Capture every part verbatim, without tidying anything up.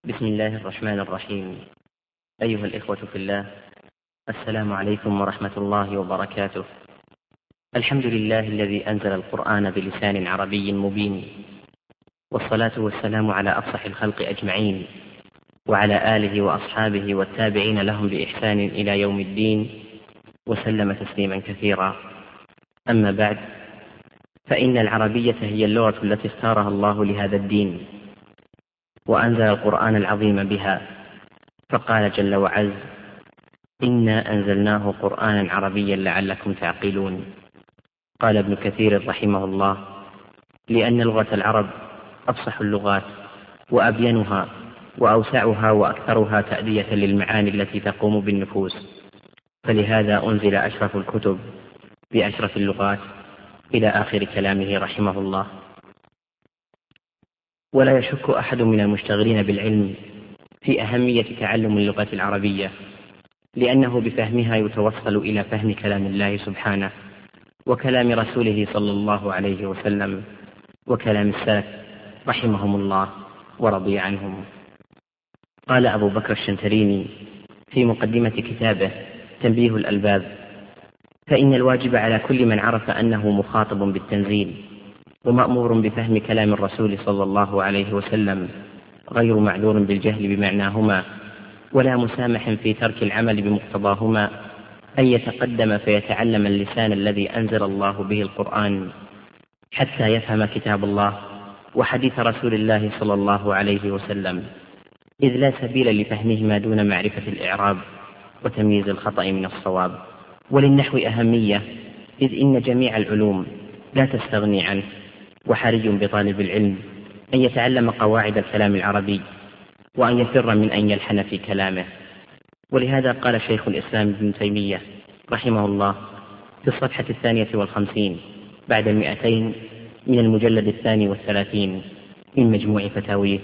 بسم الله الرحمن الرحيم. أيها الإخوة في الله، السلام عليكم ورحمة الله وبركاته. الحمد لله الذي أنزل القرآن بلسان عربي مبين، والصلاة والسلام على أفصح الخلق أجمعين، وعلى آله وأصحابه والتابعين لهم بإحسان إلى يوم الدين، وسلم تسليما كثيرا. أما بعد، فإن العربية هي اللغة التي اختارها الله لهذا الدين، وأنزل القرآن العظيم بها، فقال جل وعز: إنا أنزلناه قرآنا عربيا لعلكم تعقلون. قال ابن كثير رحمه الله: لأن لغة العرب أفصح اللغات وأبينها وأوسعها وأكثرها تأدية للمعاني التي تقوم بالنفوس، فلهذا أنزل أشرف الكتب بأشرف اللغات، إلى آخر كلامه رحمه الله. ولا يشك أحد من المشتغلين بالعلم في أهمية تعلم اللغة العربية، لأنه بفهمها يتوصل إلى فهم كلام الله سبحانه، وكلام رسوله صلى الله عليه وسلم، وكلام السلف رحمهم الله ورضي عنهم. قال أبو بكر الشنتريني في مقدمة كتابه تنبيه الألباب: فإن الواجب على كل من عرف أنه مخاطب بالتنزيل ومأمور بفهم كلام الرسول صلى الله عليه وسلم، غير معذور بالجهل بمعناهما، ولا مسامح في ترك العمل بمقتضاهما، أن يتقدم فيتعلم اللسان الذي أنزل الله به القرآن، حتى يفهم كتاب الله وحديث رسول الله صلى الله عليه وسلم، إذ لا سبيل لفهمهما دون معرفة الإعراب وتمييز الخطأ من الصواب. وللنحو أهمية، إذ إن جميع العلوم لا تستغني عنه، وحري بطالب العلم أن يتعلم قواعد الكلام العربي، وأن يفر من أن يلحن في كلامه. ولهذا قال شيخ الإسلام ابن تيمية رحمه الله في الصفحة الثانية والخمسين بعد المئتين من المجلد الثاني والثلاثين من مجموع فتاويه: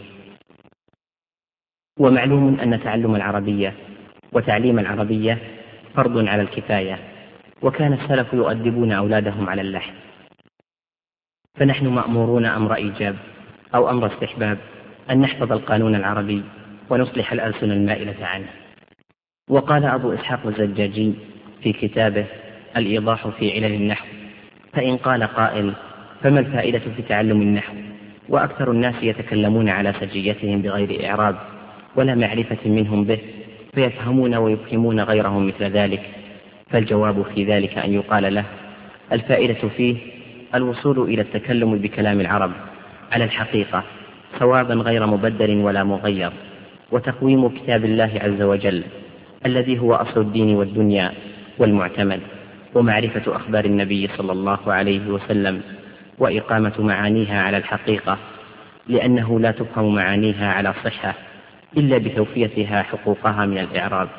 ومعلوم أن تعلم العربية وتعليم العربية فرض على الكفاية، وكان السلف يؤدبون أولادهم على اللحن، فنحن مأمورون أمر إيجاب أو أمر استحباب أن نحفظ القانون العربي ونصلح الألسن المائلة عنه. وقال أبو إسحاق الزجاجي في كتابه الإيضاح في علل النحو: فإن قال قائل: فما الفائدة في تعلم النحو وأكثر الناس يتكلمون على سجيتهم بغير إعراب ولا معرفة منهم به، فيفهمون ويفهمون غيرهم مثل ذلك؟ فالجواب في ذلك أن يقال له: الفائدة فيه الوصول إلى التكلم بكلام العرب على الحقيقة صوابا غير مبدل ولا مغير، وتقويم كتاب الله عز وجل الذي هو أصل الدين والدنيا والمعتمد، ومعرفة أخبار النبي صلى الله عليه وسلم، وإقامة معانيها على الحقيقة، لأنه لا تفهم معانيها على صحة إلا بتوفيتها حقوقها من الإعراب.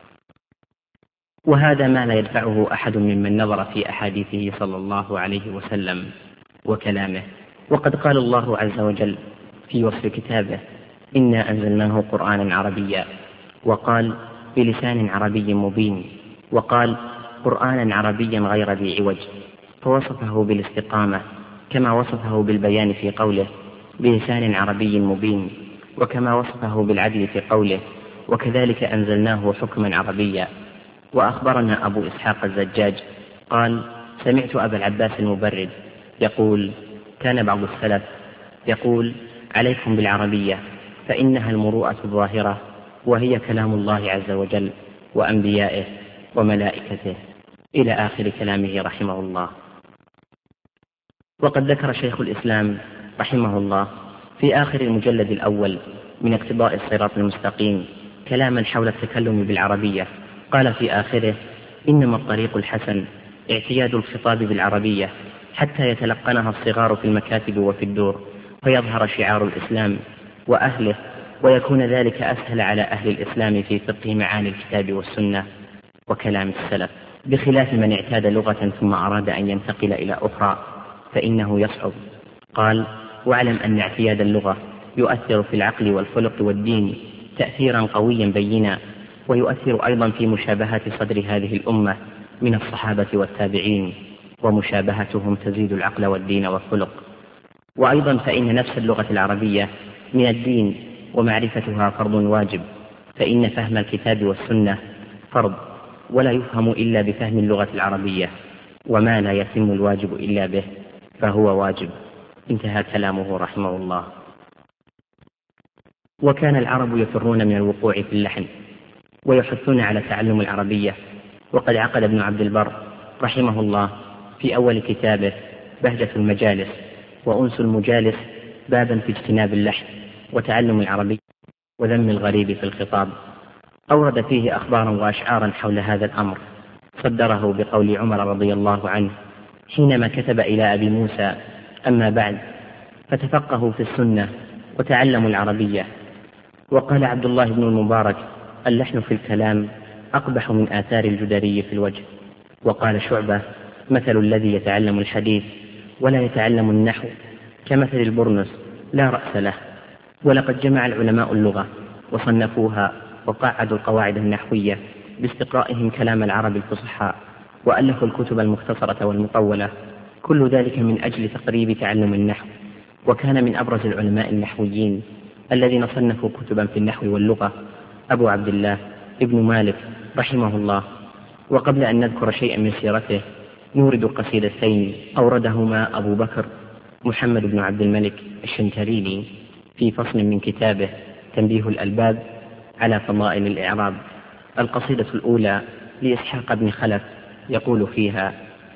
وهذا ما لا يدفعه أحد ممن نظر في أحاديثه صلى الله عليه وسلم وكلامه. وقد قال الله عز وجل في وصف كتابه: إنا أنزلناه قرآنا عربيا، وقال: بلسان عربي مبين، وقال: قرآنا عربيا غير ذي عوج، فوصفه بالاستقامة، كما وصفه بالبيان في قوله: بلسان عربي مبين، وكما وصفه بالعدل في قوله: وكذلك أنزلناه حكما عربيا. وأخبرنا أبو إسحاق الزجاج قال: سمعت أبا العباس المبرد يقول: كان بعض السلف يقول: عليكم بالعربية، فإنها المروءة الظاهرة، وهي كلام الله عز وجل وأنبيائه وملائكته، إلى آخر كلامه رحمه الله. وقد ذكر شيخ الإسلام رحمه الله في آخر المجلد الأول من اقتضاء الصراط المستقيم كلاما حول التكلم بالعربية. قال في آخره: إنما الطريق الحسن اعتياد الخطاب بالعربية حتى يتلقنها الصغار في المكاتب وفي الدور، فيظهر شعار الإسلام وأهله، ويكون ذلك أسهل على أهل الإسلام في فقه معاني الكتاب والسنة وكلام السلف، بخلاف من اعتاد لغة ثم أراد أن ينتقل إلى أخرى فإنه يصعب. قال: واعلم أن اعتياد اللغة يؤثر في العقل والخلق والدين تأثيرا قويا بينا، ويؤثر أيضا في مشابهة صدر هذه الأمة من الصحابة والتابعين، ومشابهتهم تزيد العقل والدين والخلق. وأيضا فإن نفس اللغة العربية من الدين ومعرفتها فرض واجب، فإن فهم الكتاب والسنة فرض ولا يفهم إلا بفهم اللغة العربية، وما لا يتم الواجب إلا به فهو واجب. انتهى كلامه رحمه الله. وكان العرب يفرون من الوقوع في اللحن ويحثون على تعلم العربية، وقد عقد ابن عبد البر رحمه الله في أول كتابه بهجة المجالس وأنس المجالس بابا في اجتناب اللحن وتعلم العربية وذم الغريب في الخطاب، أورد فيه أخبارا وأشعارا حول هذا الأمر، صدره بقول عمر رضي الله عنه حينما كتب إلى أبي موسى: أما بعد فتفقهوا في السنة وتعلموا العربية. وقال عبد الله بن المبارك: اللحن في الكلام أقبح من آثار الجدري في الوجه. وقال شعبة: مثل الذي يتعلم الحديث ولا يتعلم النحو كمثل البرنس لا رأس له. ولقد جمع العلماء اللغة وصنفوها وقعدوا القواعد النحوية باستقرائهم كلام العرب الفصحاء، وألفوا الكتب المختصرة والمطولة، كل ذلك من أجل تقريب تعلم النحو. وكان من أبرز العلماء النحويين الذين صنفوا كتبا في النحو واللغة أبو عبد الله ابن مالك رحمه الله. وقبل أن نذكر شيئا من سيرته نورد قصيدتين أوردهما أبو بكر محمد بن عبد الملك الشنتريلي في فصل من كتابه تنبيه الألباب على فضائل الإعراب. القصيدة الأولى لإسحاق بن خلف يقول فيها: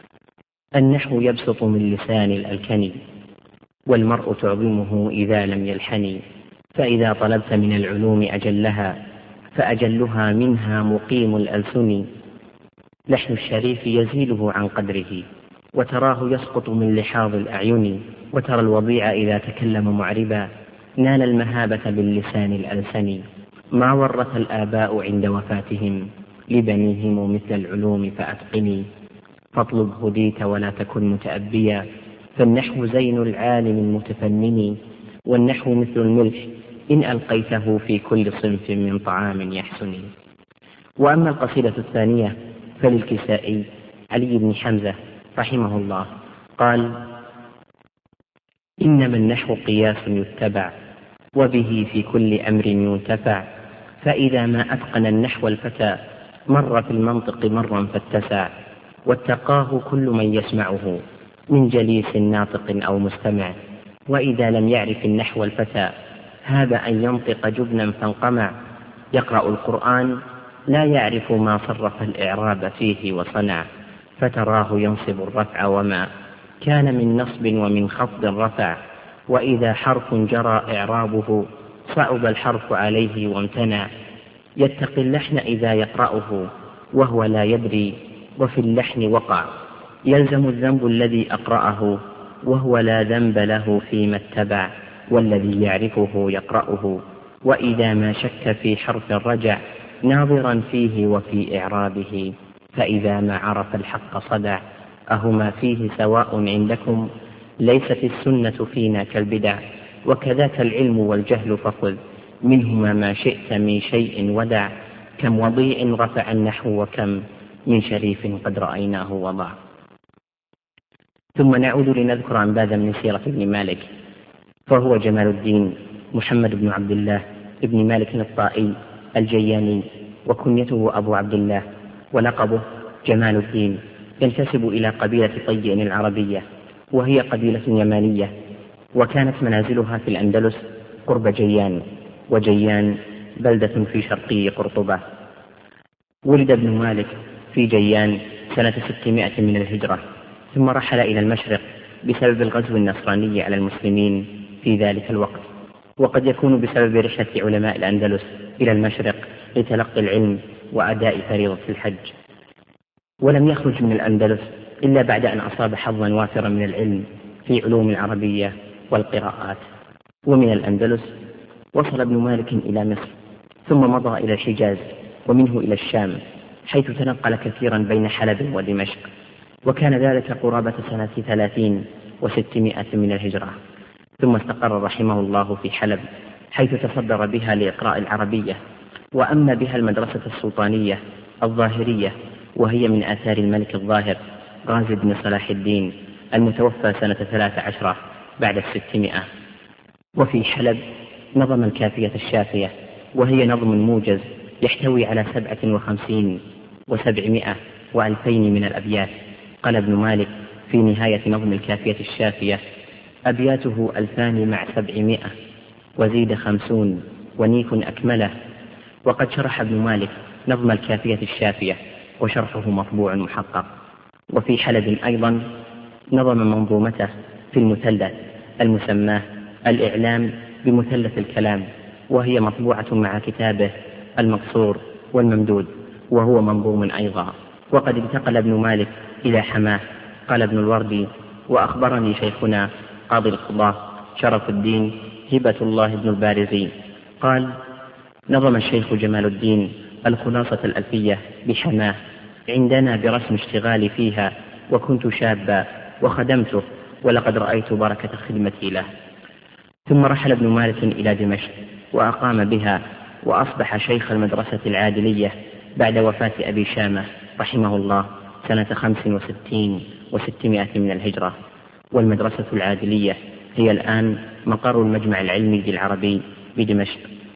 النحو يبسط من لسان الألكن، والمرء تعظمه إذا لم يلحن، فإذا طلبت من العلوم أجلها فأجلها منها مقيم الألسن. لحن الشريف يزيله عن قدره، وتراه يسقط من لحاظ الأعين، وترى الوضيع إذا تكلم معربا نال المهابة باللسان الألسن. ما ورث الآباء عند وفاتهم لبنيهم مثل العلوم فأتقني، فاطلب هديت ولا تكن متأبيا، فالنحو زين العالم المتفنن، والنحو مثل الملح إن ألقيته في كل صنف من طعام يحسن. وأما القصيدة الثانية فللكسائي علي بن حمزة رحمه الله قال: إنما النحو قياس يتبع، وبه في كل أمر ينتفع، فإذا ما أتقن النحو الفتى مر في المنطق مرا فاتسع، واتقاه كل من يسمعه من جليس ناطق أو مستمع، وإذا لم يعرف النحو الفتى هذا أن ينطق جبنا فانقمع، يقرأ القرآن لا يعرف ما صرف الإعراب فيه وصنع، فتراه ينصب الرفع وما كان من نصب ومن خفض رفع، وإذا حرف جرى إعرابه صعب الحرف عليه وامتنع، يتقي اللحن إذا يقرأه وهو لا يدري وفي اللحن وقع، يلزم الذنب الذي أقرأه وهو لا ذنب له فيما اتبع، والذي يعرفه يقرأه، وإذا ما شك في حرف الرجع ناظرا فيه وفي إعرابه، فإذا ما عرف الحق صدع، أهما فيه سواء عندكم ليست السنة فينا كالبدع، وكذاك العلم والجهل فخذ منهما ما شئت من شيء ودع، كم وضيع رفع النحو وكم من شريف قد رأيناه وضع. ثم نعود لنذكر أنباذا من سيرة ابن مالك، فهو جمال الدين محمد بن عبد الله ابن مالك الطائي الجياني، وكنيته أبو عبد الله، ولقبه جمال الدين، ينتسب إلى قبيلة طيء العربية، وهي قبيلة يمانية، وكانت منازلها في الأندلس قرب جيان، وجيان بلدة في شرقي قرطبة. ولد ابن مالك في جيان سنة ستمائة من الهجرة، ثم رحل إلى المشرق بسبب الغزو النصراني على المسلمين في ذلك الوقت، وقد يكون بسبب رحلة علماء الأندلس إلى المشرق لتلقي العلم وأداء فريضة الحج. ولم يخرج من الأندلس إلا بعد أن أصاب حظا وافرا من العلم في علوم العربية والقراءات. ومن الأندلس وصل ابن مالك إلى مصر، ثم مضى إلى الحجاز، ومنه إلى الشام، حيث تنقل كثيرا بين حلب ودمشق، وكان ذلك قرابة سنة ثلاثين وستمائة من الهجرة. ثم استقر رحمه الله في حلب، حيث تصدر بها لإقراء العربية، وأما بها المدرسة السلطانية الظاهرية، وهي من آثار الملك الظاهر غازي بن صلاح الدين المتوفى سنة ثلاث عشرة بعد الستمائة. وفي حلب نظم الكافية الشافية، وهي نظم موجز يحتوي على سبعة وخمسين وسبعمائة وألفين من الأبيات. قال ابن مالك في نهاية نظم الكافية الشافية: أبياته ألفان مع سبعمائة وزيد خمسون ونيف أكمله. وقد شرح ابن مالك نظم الكافية الشافية وشرحه مطبوع محقق. وفي حلب أيضا نظم منظومته في المثلث المسماه الإعلام بمثلث الكلام، وهي مطبوعة مع كتابه المقصور والممدود، وهو منظوم أيضا. وقد انتقل ابن مالك إلى حماه. قال ابن الوردي: وأخبرني شيخنا قاضي القضاة شرف الدين هبة الله بن البارزي قال: نظم الشيخ جمال الدين الخلاصة الألفية بحماه عندنا برسم اشتغالي فيها، وكنت شابا وخدمته، ولقد رأيت بركة خدمتي له. ثم رحل ابن مالك إلى دمشق وأقام بها، وأصبح شيخ المدرسة العادلية بعد وفاة أبي شامة رحمه الله سنة خمس وستين وستمائة من الهجرة. والمدرسة العادلية هي الآن مقر المجمع العلمي العربي بدمشق.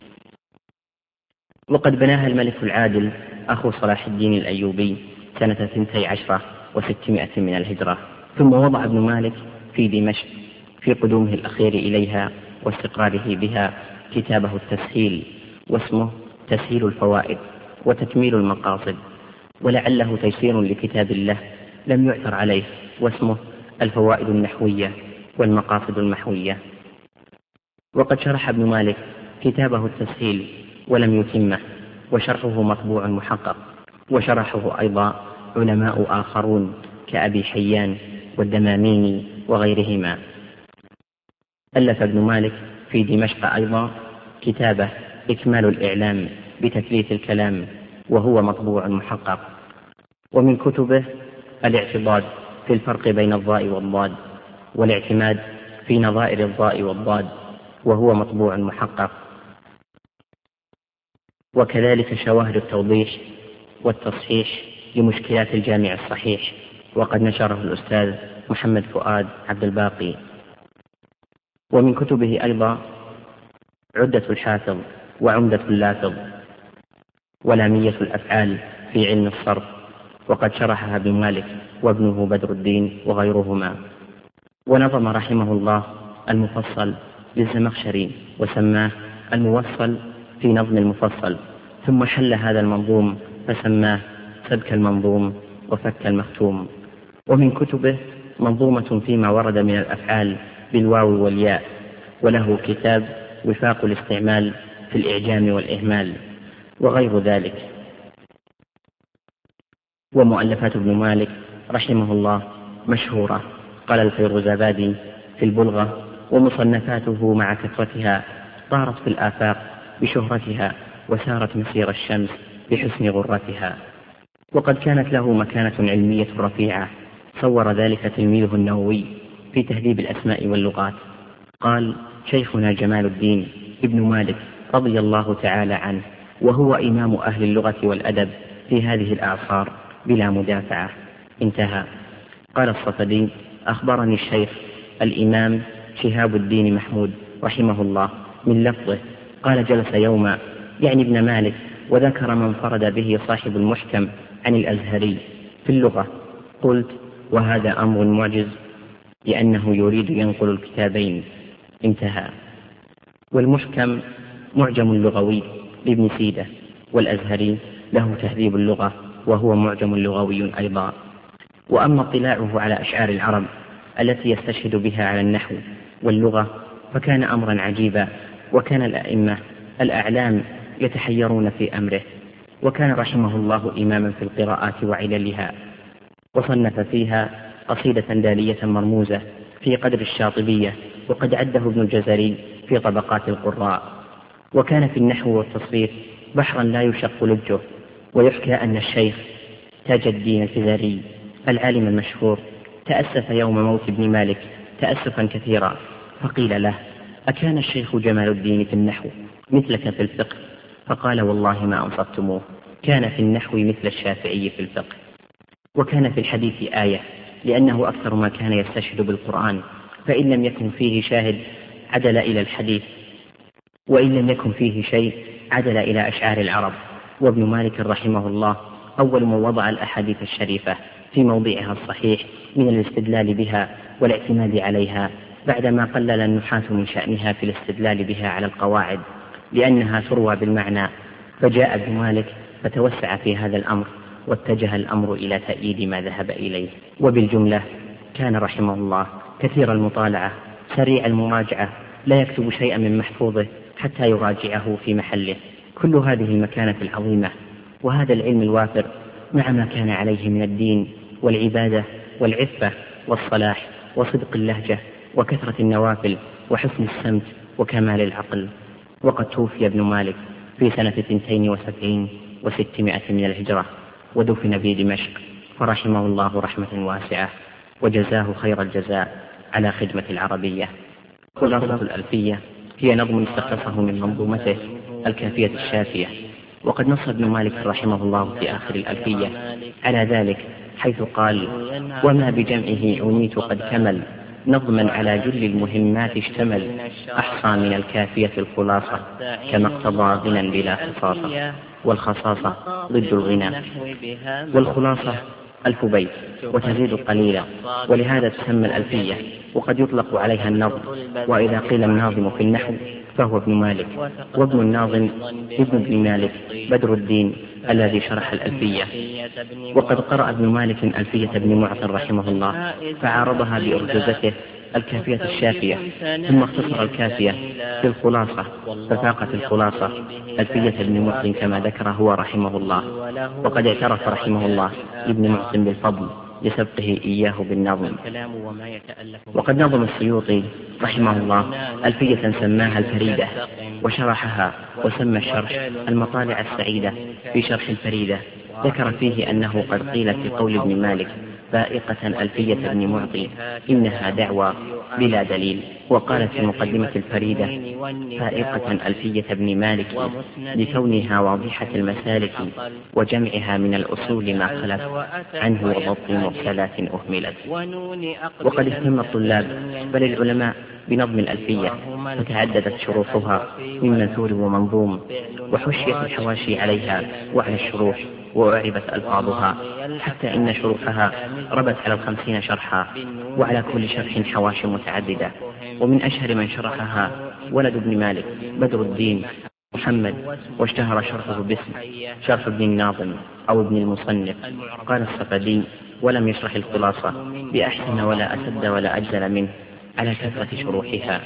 وقد بناها الملك العادل أخو صلاح الدين الأيوبي سنة اثنتي عشرة وستمائة من الهجرة. ثم وضع ابن مالك في دمشق في قدومه الأخير إليها واستقراره بها كتابه التسهيل، واسمه تسهيل الفوائد وتكميل المقاصد، ولعله تيسير لكتاب الله لم يعثر عليه، واسمه الفوائد النحوية والمقاصد المحوية. وقد شرح ابن مالك كتابه التسهيل ولم يتمه، وشرحه مطبوع محقق، وشرحه أيضا علماء آخرون كأبي حيان والدماميني وغيرهما. ألف ابن مالك في دمشق أيضا كتابه إكمال الإعلام بتثليث الكلام، وهو مطبوع محقق. ومن كتبه الاعتضاد في الفرق بين الضاء والضاد، والاعتماد في نظائر الضاء والضاد، وهو مطبوع محقق. وكذلك شواهد التوضيح والتصحيح لمشكلات الجامع الصحيح، وقد نشره الأستاذ محمد فؤاد عبد الباقي. ومن كتبه أيضا عدة الحافظ وعمدة اللافظ ولامية الأفعال في علم الصرف، وقد شرحها ابن مالك وابنه بدر الدين وغيرهما. ونظم رحمه الله المفصل للزمخشري وسماه الموصل في نظم المفصل، ثم حل هذا المنظوم فسماه سبك المنظوم وفك المختوم. ومن كتبه منظومة فيما ورد من الأفعال بالواو والياء، وله كتاب وفاق الاستعمال في الإعجام والإهمال وغير ذلك. ومؤلفات ابن مالك رحمه الله مشهورة. قال الفيروزابادي في البلغة: ومصنفاته مع كثرتها طارت في الآفاق بشهرتها، وسارت مسير الشمس بحسن غرتها. وقد كانت له مكانة علمية رفيعة، صور ذلك تلميذه النووي في تهذيب الأسماء واللغات. قال شيخنا جمال الدين ابن مالك رضي الله تعالى عنه، وهو إمام أهل اللغة والأدب في هذه الأعصار بلا مدافعة. انتهى. قال الصفدي: أخبرني الشيخ الإمام شهاب الدين محمود رحمه الله من لفظه، قال: جلس يوما، يعني ابن مالك، وذكر من فرد به صاحب المحكم عن الأزهري في اللغة. قلت: وهذا أمر معجز، لأنه يريد ينقل الكتابين. انتهى. والمحكم معجم لغوي لابن سيدة، والأزهري له تهذيب اللغة وهو معجم لغوي أيضا. وأما اطلاعه على أشعار العرب التي يستشهد بها على النحو واللغة فكان أمرا عجيبا، وكان الأئمة الأعلام يتحيرون في أمره. وكان رحمه الله إماما في القراءات وعللها، وصنف فيها قصيدة دالية مرموزة في قدر الشاطبية، وقد عده ابن الجزري في طبقات القراء. وكان في النحو والتصريف بحرا لا يشق لجه. ويحكى أن الشيخ تاج الدين الجزري العالم المشهور تأسف يوم موت ابن مالك تأسفا كثيرا، فقيل له: أكان الشيخ جمال الدين في النحو مثلك في الفقه؟ فقال: والله ما أنصفتموه، كان في النحو مثل الشافعي في الفقه. وكان في الحديث آية، لأنه أكثر ما كان يستشهد بالقرآن، فإن لم يكن فيه شاهد عدل إلى الحديث. وإن لم يكن فيه شيء عدل إلى أشعار العرب. وابن مالك رحمه الله أول من وضع الأحاديث الشريفة في موضعها الصحيح من الاستدلال بها والاعتماد عليها، بعدما قلل النحاة من شأنها في الاستدلال بها على القواعد لأنها تروى بالمعنى. فجاء ابن مالك فتوسع في هذا الأمر، واتجه الأمر إلى تأييد ما ذهب إليه. وبالجملة كان رحمه الله كثير المطالعة سريع المراجعة، لا يكتب شيئا من محفوظه حتى يراجعه في محله. كل هذه المكانة العظيمة وهذا العلم الوافر مع ما كان عليه من الدين والعبادة والعفة والصلاح وصدق اللهجة وكثرة النوافل وحسن السمت وكمال العقل. وقد توفي ابن مالك في سنة اثنتين وسبعين وستمائة من الهجرة، ودفن في دمشق، فرحمه الله رحمة واسعة وجزاه خير الجزاء على خدمة العربية. خلاصة الألفية هي نظم استخلصه من منظومته الكافية الشافية. وقد نص ابن مالك رحمه الله في آخر الألفية على ذلك، حيث قال: وما بجمعه عنيت قد كمل، نظما على جل المهمات اشتمل، أحصى من الكافية الخلاصة، كما اقتضى غنى بلا خصاصة. والخصاصة ضد الغنى. والخلاصة ألف بيت وتزيد قليلا، ولهذا تسمى الألفية، وقد يطلق عليها النظم. وإذا قيل الناظم في النحو فهو ابن مالك، وابن الناظم ابن ابن مالك بدر الدين الذي شرح الألفية. وقد قرأ ابن مالك ألفية ابن معطٍ رحمه الله، فعارضها بأرجوزته الكافية الشافية، ثم اختصر الكافية في الخلاصة، ففاقت الخلاصة ألفية ابن معطٍ كما ذكر هو رحمه الله. وقد اعترف رحمه الله ابن معطٍ بالفضل لسبقه إياه بالنظم. وقد نظم السيوطي رحمه الله ألفية سماها الفريدة، وشرحها وسمى الشرح المطالع السعيدة في شرح الفريدة. ذكر فيه أنه قد قيل في قول ابن مالك: فائقة ألفية ابن معطي إنها دعوى بلا دليل. وقال في مقدمة الفريدة: فائقة ألفية ابن مالك لكونها واضحة المسالك، وجمعها من الأصول ما خلت عنه، وضبط مرسلات أهملت. وقد اهتم الطلاب بل العلماء بنظم الألفية، فتعددت شروحها من منثور ومنظوم، وحشيت الحواشي عليها وعلى الشروح، وأعربت ألفاظها، حتى إن شروحها ربت على الخمسين شرحا، وعلى كل شرح حواشي متعددة. ومن أشهر من شرحها ولد ابن مالك بدر الدين محمد، واشتهر شرحه باسم شرح ابن الناظم أو ابن المصنف. قال الصفدي: ولم يشرح الخلاصة بأحسن ولا أسد ولا أجزل منه على كثرة شروحها.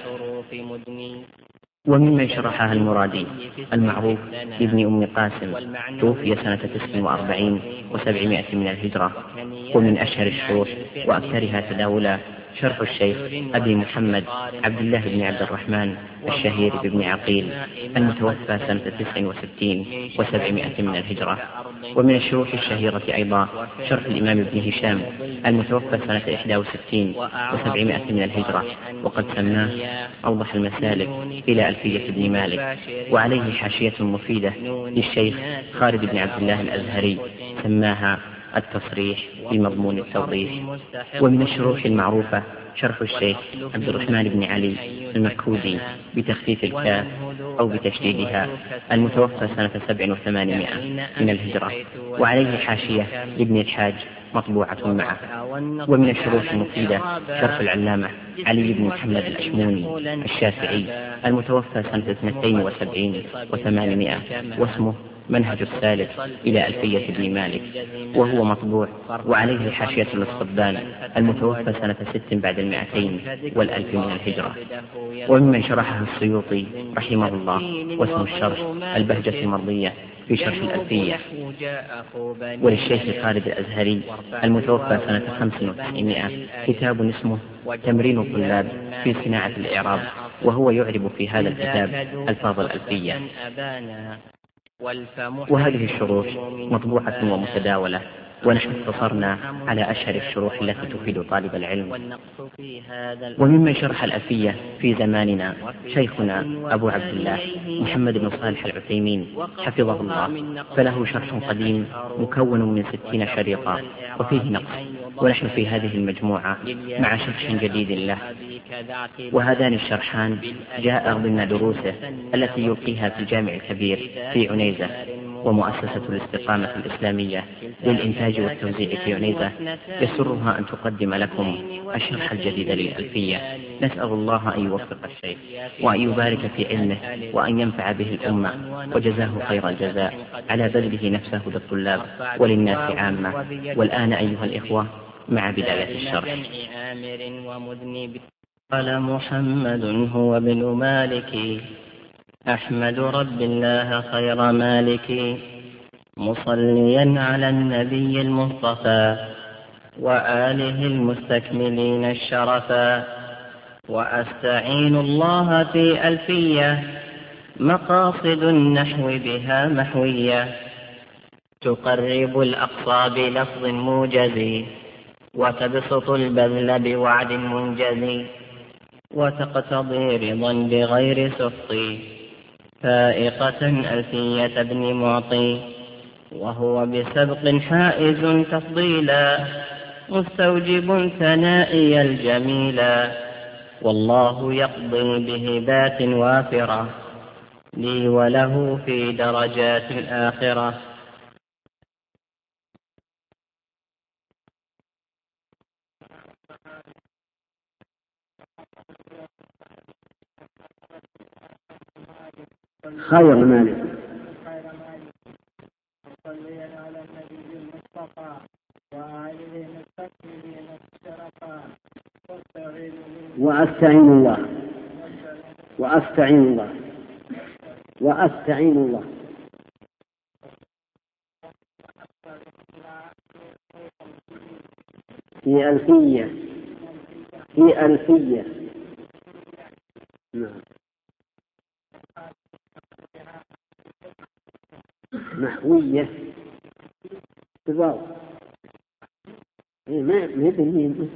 وممن شرحها المرادي المعروف ابن أم قاسم، توفي سنة تسع وأربعين وسبعمائة من الهجرة. ومن أشهر الشروح وأكثرها تداولا شرح الشيخ أبي محمد عبد الله بن عبد الرحمن الشهير بابن عقيل، المتوفى سنة تسع وستين وسبعمائة من الهجرة. ومن الشروح الشهيرة أيضا شرح الإمام ابن هشام، المتوفى سنة إحدى وستين وسبعمائة من الهجرة، وقد سماه أوضح المسالك إلى ألفية ابن مالك. وعليه حاشية مفيدة للشيخ خالد بن عبد الله الأزهري، سماها التصريح في مضمون التوضيح. ومن الشروح المعروفة شرح الشيخ عبد الرحمن بن علي المكودي بتخفيف الكاف أو بتشديدها، المتوفى سنة سبع وثمانمائة من الهجرة، وعليه حاشية لابن الحاج مطبوعة معه. ومن الشروح المفيدة شرح العلامة علي بن محمد الأشموني الشافعي، المتوفى سنة اثنتين وسبعين وثمانمائة، واسمه منهج السالك إلى ألفية ابن مالك، وهو مطبوع. وعليه حاشية للصبان، المتوفى سنة ست بعد المائتين والألف من الهجرة. وممن شرحها السيوطي رحمه الله، واسم الشرح البهجة المرضية في شرح الألفية. وللشيخ خالد الأزهري المتوفى سنة خمس وتسعمائة كتاب اسمه تمرين الطلاب في صناعة الإعراب، وهو يعرب في هذا الكتاب ألفاظ الألفية. وهذه الشروح مطبوعة ومتداولة، ونحن اقتصرنا على أشهر الشروح التي تفيد طالب العلم. وممن شرح الألفية في زماننا شيخنا أبو عبد الله محمد بن صالح العثيمين حفظه الله، فله شرح قديم مكون من ستين شريطا، وفيه نقص، ونحن في هذه المجموعة مع شرح جديد له، وهذان الشرحان جاء ضمن دروسه التي يلقيها في الجامع الكبير في عنيزة ومؤسسة الاستقامة الإسلامية للإنتاج والتوزيع في عنيزة يسرها أن تقدم لكم الشرح الجديد للألفية. نسأل الله أن يوفق الشيخ وأن يبارك في علمه وأن ينفع به الأمة، وجزاه خير الجزاء على بذله نفسه للطلاب وللناس عامة. والآن أيها الإخوة مع بداية الشرح. قال محمد هو ابن مالك أحمد رب الله خير مالك، مصليا على النبي المصطفى وآله المستكملين الشرفا، وأستعين الله في ألفية مقاصد النحو بها محوية، تقرب الأقصى بلفظ موجز وتبسط البذل بوعد منجز، وتقتضي رضا بغير سخط فائقة ألفية ابن معطي، وهو بسبق حائز تفضيلا مستوجب ثنائي الجميلا، والله يقضي بهبات وافرة لي وله في درجات الآخرة. خير مالك مصليا على النبي المصطفى وآله المستكملين الشرفا، وأستعين الله وأستعين الله وأستعين الله في ألفية في ألفية نعم نحوية بالواو ما ما بالميم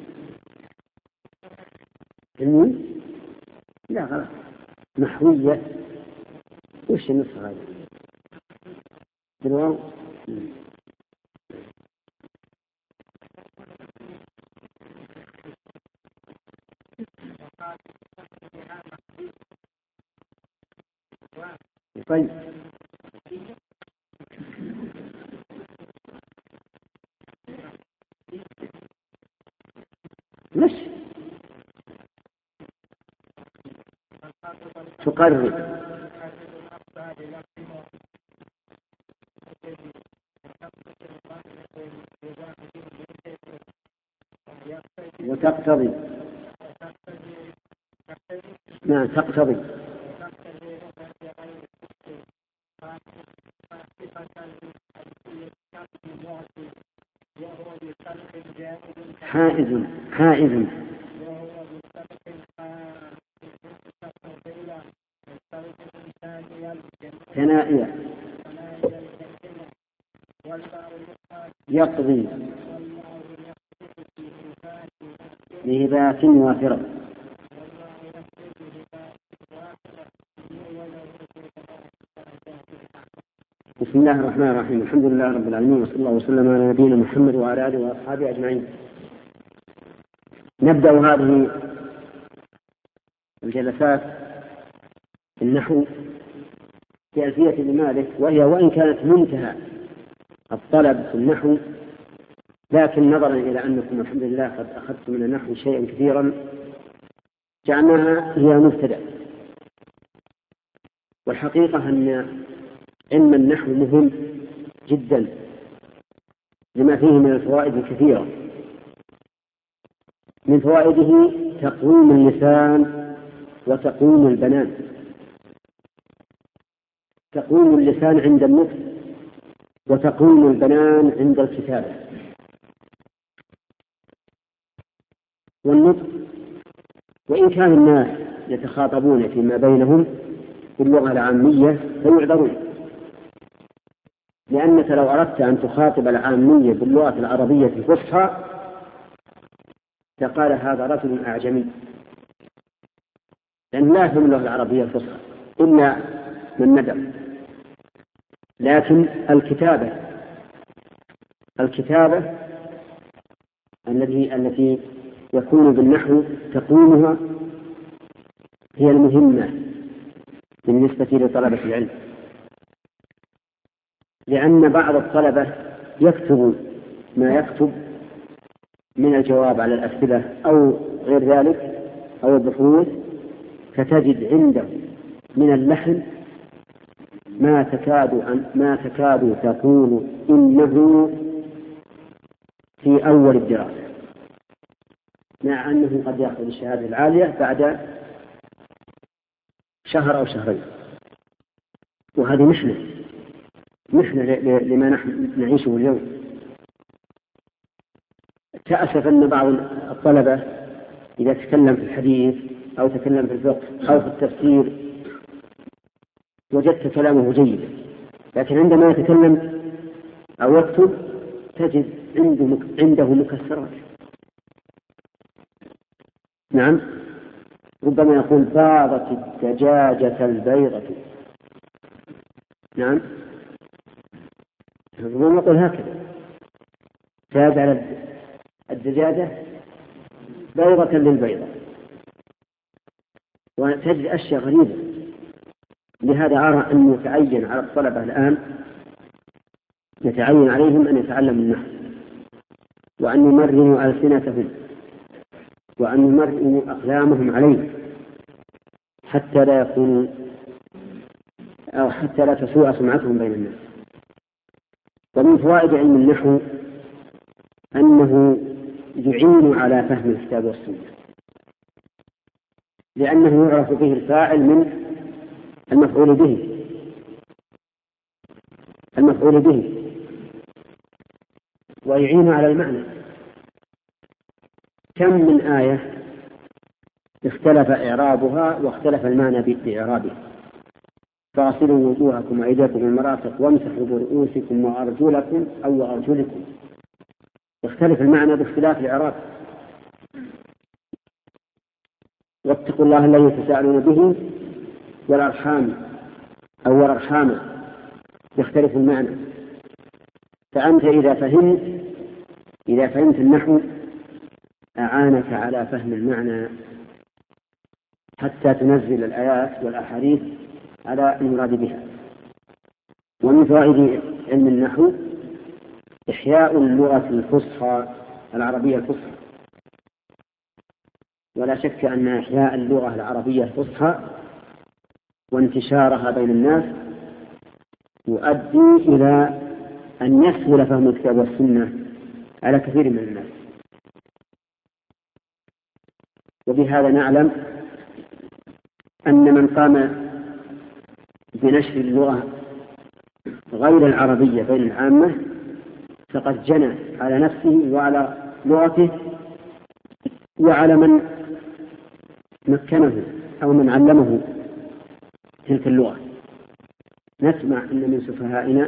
الميم لا غلط نحوية وش النص هذا بالواو طيب مش تقرب وتقتضي نعم تقتضي حائز حائز ثنائية يقضي بهبات وافرة. بسم الله الرحمن الرحيم، الحمد لله رب العالمين، وصلى الله وسلم على نبينا محمد وعلى آله وأصحابه أجمعين. نبدأ هذه الجلسات النحو في ألفية ابن مالك، وهي وإن كانت منتهى الطلب في النحو، لكن نظرا إلى أنكم الحمد لله قد أخذتم من النحو شيئا كثيرا جعلناها هي مبتدأ. والحقيقة أن علم النحو مهم جدا لما فيه من الفوائد الكثيرة. من فوائده تقويم اللسان وتقويم البنان. تقويم اللسان عند النطق وتقويم البنان عند الكتابة. والنطق وإن كان الناس يتخاطبون فيما بينهم باللغة العامية فيعذرون، لأنك لو أردت أن تخاطب العامية باللغة العربية الفصحى فقال هذا رجل أعجمي، لأن لا يفهم اللغة العربية الفصحى إلا من ندم. لكن الكتابة الكتابة التي التي يكون بالنحو تقويمها هي المهمة بالنسبة لطلبة العلم، لأن بعض الطلبة يكتب ما يكتب من الجواب على الأسئلة أو غير ذلك أو البحوث، فتجد عنده من اللحن ما تكاد ما تكاد تقول إنه في أول الدراسة، مع أنه قد يأخذ الشهادة العالية بعد شهر أو شهرين. وهذه محنة محنة لما نحن نعيشه اليوم. تأسف أن بعض الطلبة إذا تكلم في الحديث أو تكلم في الفقه أو في التفسير وجدت كلامه جيدا، لكن عندما يتكلم أو يكتب تجد عنده عنده مكسرات. نعم، ربما يقول باضت الدجاجة البيضة. نعم، ربما يقول هكذا، تجعل الدجاجة بيضة للبيضة، وتجد أشياء غريبة. لهذا أرى أن يتعين على الطلبة الآن، يتعين عليهم أن يتعلموا النحو، وأن يمرنوا ألسنتهم، وأن يمرنوا أقلامهم عليه، حتى لا يكونوا أو حتى لا تسوء سمعتهم بين الناس. ومن فوائد علم النحو أنه يعين على فهم الكتاب والسنة، لأنه يعرف به الفاعل من المفعول به المفعول به ويعين على المعنى. كم من آية اختلف إعرابها واختلف المعنى بإعرابها: فاغسلوا وجوهكم وأيديكم إلى المرافق وامسحوا برؤوسكم وأرجلكم أو أرجلكم، يختلف المعنى باختلاف الإعراب. واتقوا الله الذي تساءلون به والأرحام أو والأرحام، يختلف المعنى. فأنت إذا فهمت إذا فهمت النحو أعانك على فهم المعنى حتى تنزل الآيات والأحاديث على المراد بها. ومن فوائد علم النحو إحياء اللغة الفصحى العربية الفصحى، ولا شك أن إحياء اللغة العربية الفصحى وانتشارها بين الناس يؤدي إلى أن يسهل فهم الكتاب والسنة على كثير من الناس. وبهذا نعلم أن من قام بنشر اللغة غير العربية بين العامة فقد جنى على نفسه وعلى لغته وعلى من مكنه أو من علمه تلك اللغة. نسمع أن من سفهائنا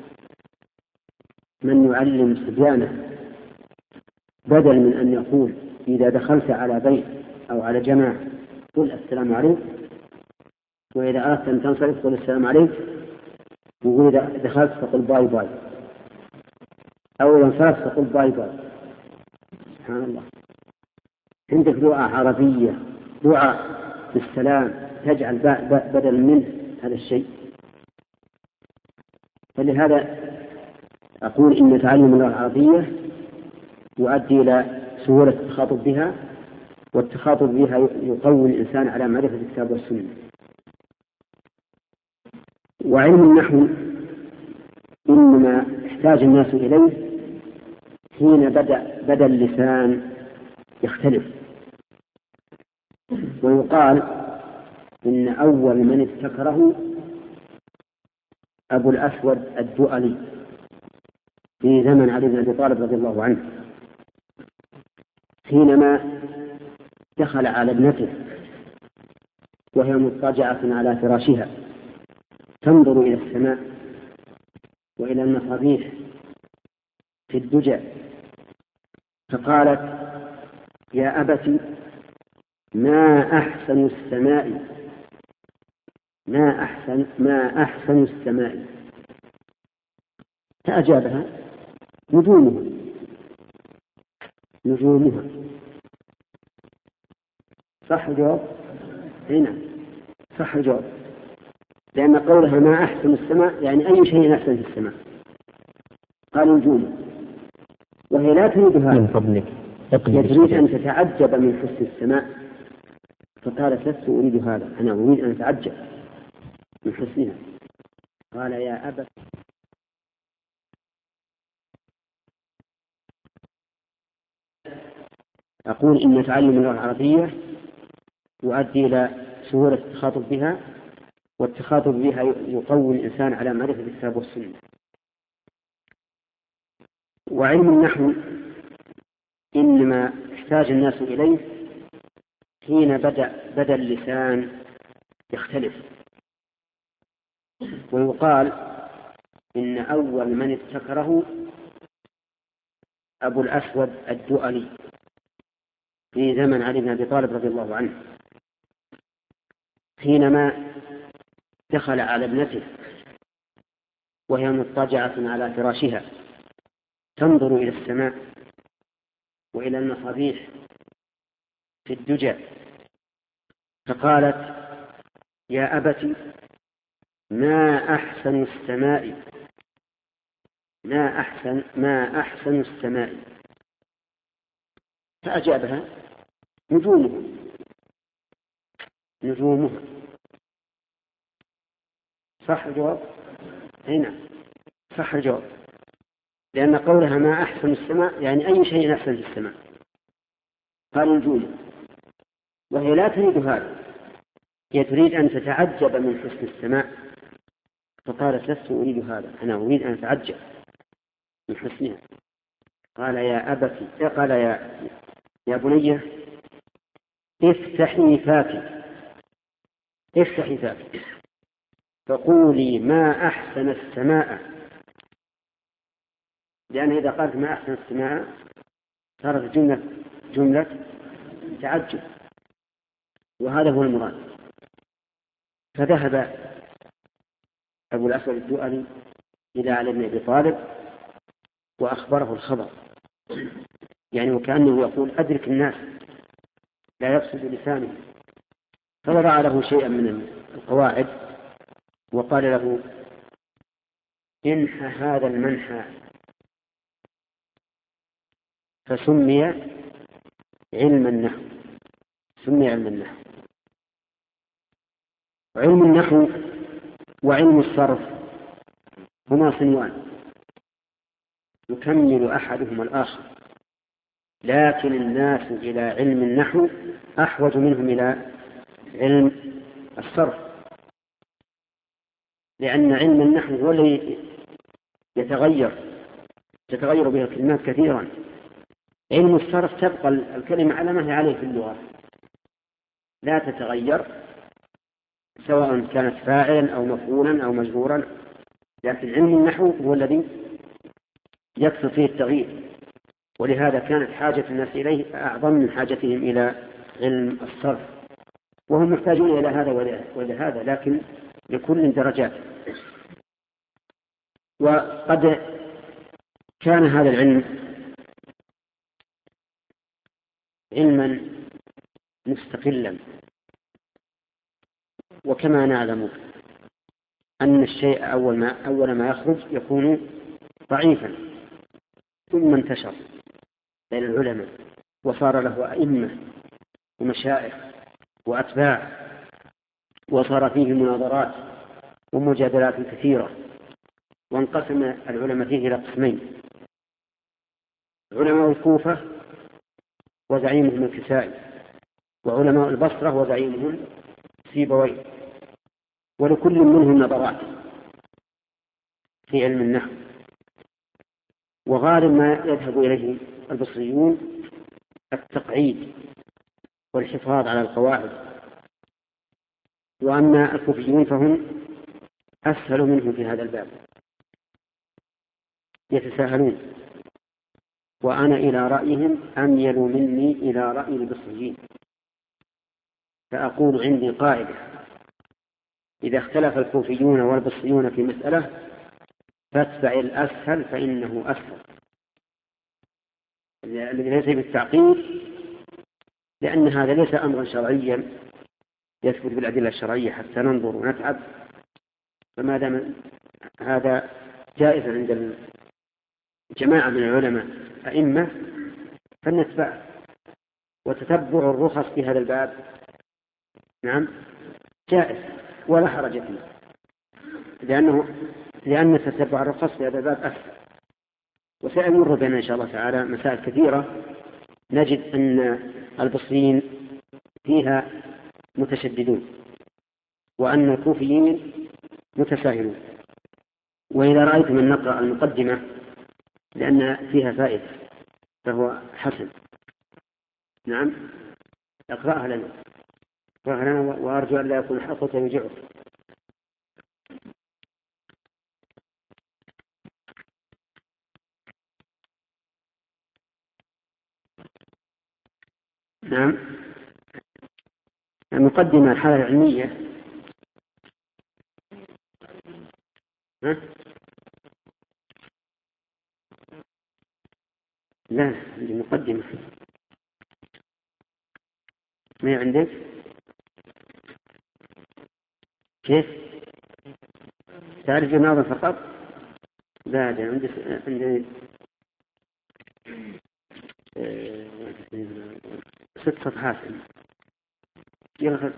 من يعلم صبيانه بدل من أن يقول إذا دخلت على بيت أو على جماعة قل السلام عليكم، وإذا أردت أن تنصرف قل السلام عليكم، وإذا دخلت فقل باي باي، أو إذا انصرفت فقل باي باي. سبحان الله، عندك لغة عربية دعاء بالسلام تجعل بدل منه هذا الشيء. فلهذا أقول إن تعلم اللغة العربية يؤدي إلى سهولة التخاطب بها، والتخاطب بها يقوي الإنسان على معرفة الكتاب والسنة. وعلم النحو إنما احتاج الناس إليه حين بدأ بدأ اللسان يختلف. ويقال إن أول من ابتكره أبو الأسود الدؤلي في زمن علي بن أبي طالب رضي الله عنه، حينما دخل على ابنته وهي مضطجعة على فراشها تنظر إلى السماء وإلى المصابيح في الدجى، فقالت: يا أبت ما أحسن السماء ما أحسن ما أحسن السماء. فأجابها: نجومه. نجومها. صح الجواب؟ هنا صح الجواب، لأن قولها ما أحسن السماء يعني أي شيء أحسن في السماء. قال نجوم، وهي لا تريد هذا، من فضلك هي تريد أن تتعجب من حسن السماء، فقالت لست أريد هذا، أنا أريد أن أتعجب من حسنها. قال يا أبت أقول إن تعلم اللغة العربية يؤدي إلى سهولة التخاطب بها، والتخاطب بها يقوي الإنسان على معرفة الكتاب والسنة. وعلم النحو إنما احتاج الناس إليه حين بدأ بدأ اللسان يختلف، ويقال إن أول من ابتكره أبو الأسود الدؤلي في زمن علي بن أبي طالب رضي الله عنه، حينما دخل على ابنته وهي مضطجعة على فراشها تنظر إلى السماء وإلى المصابيح في الدجى، فقالت يا أبت ما أحسن السماء ما أحسن ما أحسن السماء، فأجابها نجومها نجومها. صح الجواب؟ هنا صح الجواب، لأن قولها ما أحسن السماء يعني أي شيء أحسن في السماء. قال نجوم، وهي لا تريد هذا، هي تريد أن تتعجب من حسن السماء، فقالت لست أريد هذا، أنا أريد أن أتعجب من حسنها. قال يا أبتي قال يا يا بني افتحي فاك افتحي فاك فقولي ما أحسن السماء، لأن إذا قالت ما أحسن السماء صارت جملة جملة تعجب، وهذا هو المراد. فذهب أبو الأسود الدؤلي إلى علي بن أبي طالب وأخبره الخبر، يعني وكأنه يقول أدرك الناس لا يفسد لسانه، فوضع له شيئا من القواعد وقال له انحى هذا المنحى، فسمي علم النحو سمي علم النحو. علم النحو وعلم الصرف هما صنوان يكمل أحدهما الآخر، لكن الناس إلى علم النحو أحوج منهم إلى علم الصرف، لأن علم النحو هو الذي يتغير تتغير به الكلمات كثيرا. علم الصرف تبقى الكلمة على ما هي عليه في اللغة لا تتغير، سواء كانت فاعلا أو مفعولا أو مجرورا، لكن علم النحو هو الذي يكثر فيه التغيير، ولهذا كانت حاجة الناس إليه أعظم من حاجتهم إلى علم الصرف، وهم محتاجون إلى هذا وإلى هذا، لكن لكل درجات. وقد كان هذا العلم علما مستقلا، وكما نعلم أن الشيء أول ما, أول ما يخرج يكون ضعيفا، ثم انتشر بين العلماء وصار له أئمة ومشايخ وأتباع، وصار فيه مناظرات ومجادلات كثيرة، وانقسم العلماء فيه إلى قسمين: علماء الكوفة وزعيمهم الكسائي، وعلماء البصرة وزعيمهم سيبويه، ولكل منهم نظرات في علم النحو. وغالب ما يذهب إليه البصريون التقعيد والحفاظ على القواعد، وأما الكوفيون فهم أسهل منهم في هذا الباب، يتساهلون، وأنا إلى رأيهم أميل مني إلى رأي البصريين. فأقول عندي قاعدة: إذا اختلف الكوفيون والبصريون في مسألة فاتبع الأسهل فإنه أسهل. الذي ليس بالتعقيد، لأن هذا ليس أمرا شرعيا يثبت بالأدلة الشرعية حتى ننظر ونتعب، فما دام هذا جائز عند جماعة من العلماء أئمة فلنتبعه، وتتبع الرخص في هذا الباب نعم جائز ولا حرج فيه، لأنه لأن تتبع الرخص في هذا الباب أكثر. وسيمر بنا إن شاء الله تعالى مسائل كثيرة نجد أن البصريين فيها متشددون وأن الكوفيين متساهلون. وإذا رأيتم أن نقرأ المقدمة لأن فيها فائدة فهو حسن. نعم اقرأها لنا اقرأها لنا وأرجو أن لا يكون حقك بجعل. نعم المقدمة الحالة العلمية. ها؟ لا المقدمة ما عندك كيف تعرف النظر فقط؟ لا ده عندي عندي ست صفحات. يلا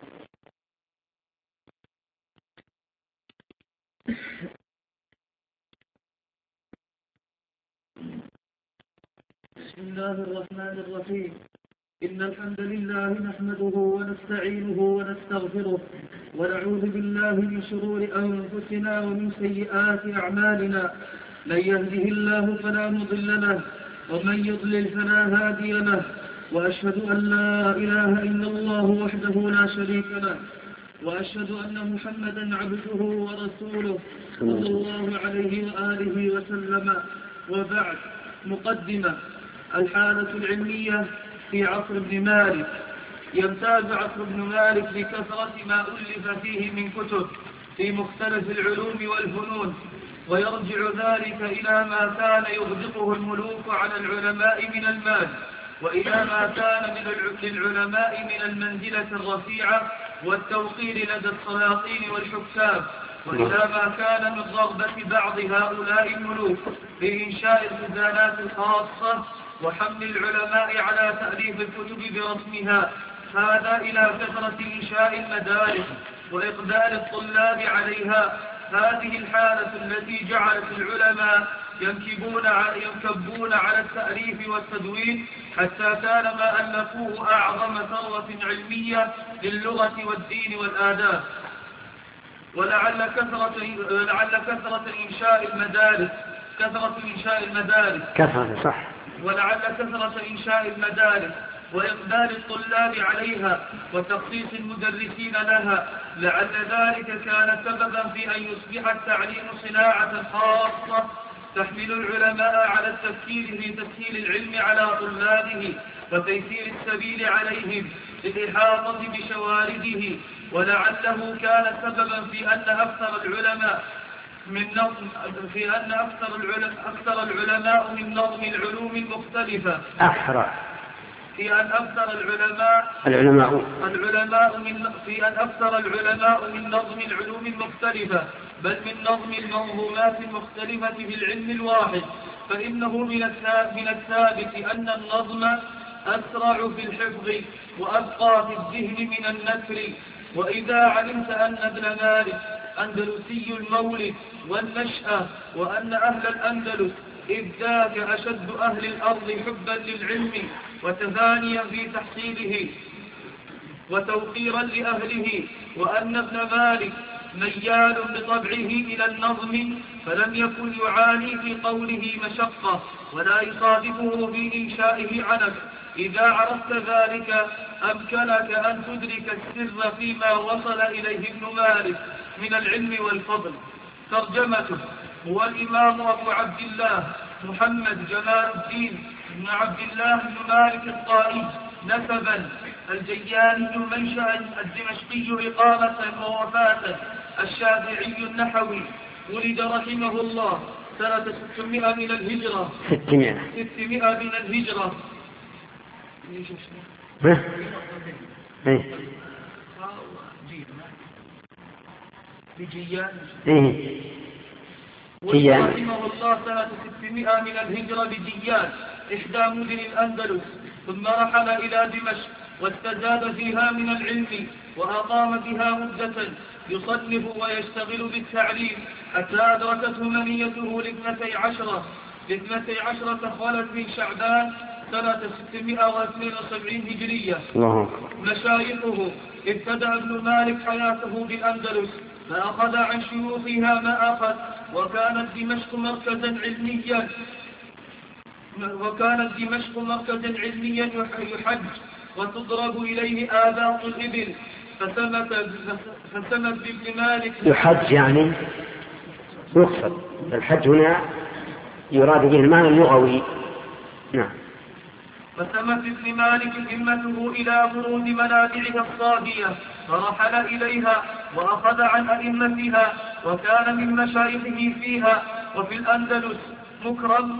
بسم الله الرحمن الرحيم. إن الحمد لله نحمده ونستعينه ونستغفره ونعوذ بالله من شرور أنفسنا ومن سيئات أعمالنا. من يهده الله فلا مضل له ومن يضلل فلا هادي له، وأشهد أن لا إله إلا الله وحده لا شريك له، وأشهد أن محمدا عبده ورسوله صلى الله عليه وآله وسلم. وبعد. مقدمة. الحالة العلمية في عصر ابن مالك. يمتاز عصر ابن مالك بكثرة ما ألف فيه من كتب في مختلف العلوم والفنون، ويرجع ذلك إلى ما كان يغدقه الملوك على العلماء من المال، وإلى ما كان للعلماء من المنزلة الرفيعة والتوقير لدى السلاطين والحكام، وإلى ما كان من رغبة بعض هؤلاء الملوك في إنشاء الخزانات الخاصة وحمل العلماء على تأليف الكتب برسمها، هذا إلى كثرة إنشاء المدارس وإقبال الطلاب عليها. هذه الحالة التي جعلت العلماء ينكبون ينكبون على التأليف والتدوين حتى كان ما ألفوه أعظم ثروة علمية للغة والدين والآداب. ولعل كثرة لعل كثرة إنشاء المدارس كثرة إنشاء المدارس كثرة صح ولعل كثرة إنشاء المدارس وإقبال الطلاب عليها وتخصيص المدرسين لها، لعل ذلك كان سببا في أن يصبح التعليم صناعة خاصة تحمل العلماء على التفكير في تسهيل العلم على طلابه وتيسير السبيل عليهم للإحاطة بشوارده. ولعله كان سببا في أن أكثر العلماء من نظم في أن أكثر العلماء أكثر العلماء من نظم العلوم المختلفة أحرى في أن أكثر العلماء العلماء العلماء من في أن أكثر العلماء من نظم العلوم المختلفة، بل من نظم المنظومات المختلفة في العلم الواحد، فإنه من الثابت أن النظم أسرع في الحفظ وأبقى في الذهن من النثر. وإذا علمت أن ابن مالك أندلسي المولد والنشأة، وأن أهل الأندلس إذ ذاك أشد أهل الأرض حبا للعلم وتفانيا في تحصيله وتوقيرا لأهله، وأن ابن مالك ميال بطبعه إلى النظم فلم يكن يعاني في قوله مشقة ولا يصادفه في إنشائه عنف، إذا عرفت ذلك أمكنك أن تدرك السر فيما وصل إليه ابن مالك من العلم والفضل. ترجمته: هو الإمام أبو عبد الله محمد جمال الدين بن عبد الله بن مالك الطائي نسبا، الجياني منشأ، الدمشقي إقامة ووفاة، الشافعي النحوي، ولد رحمه الله سنة ستمائة من الهجرة ستمائة ستمائة من الهجرة ها؟ ايه بجيان ايه جيان رحمه الله سنة ستمائة من الهجرة بجيان إحدى مدن الأندلس، ثم رحل إلى دمشق واستزاد فيها من العلم وأقام بها مدة يصنف ويشتغل بالتعليم حتى أدركته منيته لاثنتي عشرة لاثنتي عشرة خلت من شعبان سنة ستمائة واثنين وسبعين هجرية. مشايخه ابتدأ ابن مالك حياته بالأندلس فأخذ عن شيوخها ما أخذ، وكانت دمشق مركزا علميا وكانت دمشق مركزا علميا يحج وتضرب إليه آذان الإبل، فسمت فسمت بابن مالك يحج يعني يقصد الحج هنا يراد به المعنى اللغوي. نعم. فسمت ابن مالك همته إلى برود منابعها الصافية فرحل إليها وأخذ عن أئمتها، وكان من مشايخه فيها وفي الأندلس مكرم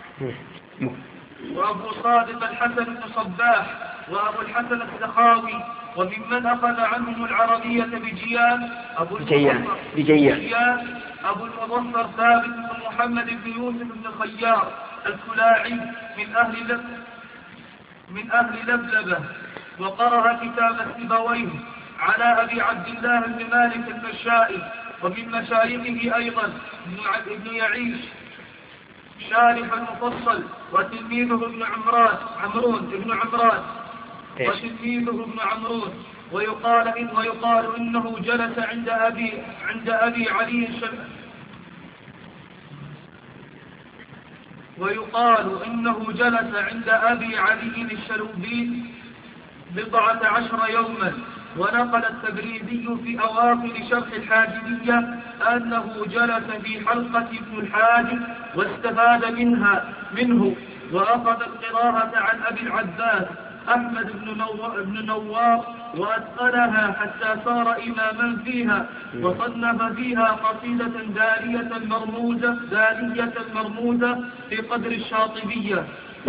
وأبو صادق الحسن بن صباح وأبو الحسن السخاوي، وممن أخذ عنهم العربية بجيان أبو بجيان بجيان أبو المظفر ثابت بن محمد بن يوسف بن خيار الكلاعي من أهل لب من أهل لبلبة، وقرأ كتاب السيبويه على أبي عبد الله بن مالك المشائي. ومن مشايخه أيضا ابن يعيش شارح المفصل وتلميذه ابن عمران عمرون ابن عمران وتلميذه ابن عمرون، ويقال إن ويقال إنه جلس عند أبي عند أبي علي ويقال إنه جلس عند أبي علي الشلوبي بضعة عشر يوما. ونقل التبريزي في أواخر شرح الحاجبية أنه جلس في حلقة ابن الحاجب واستفاد منها منه، وأخذ القراءة عن أبي العباس أحمد بن نوار وأتقنها حتى صار إماما فيها، وصنف فيها قصيدة دالية مرموزة دالية مرموزة في قدر الشاطبية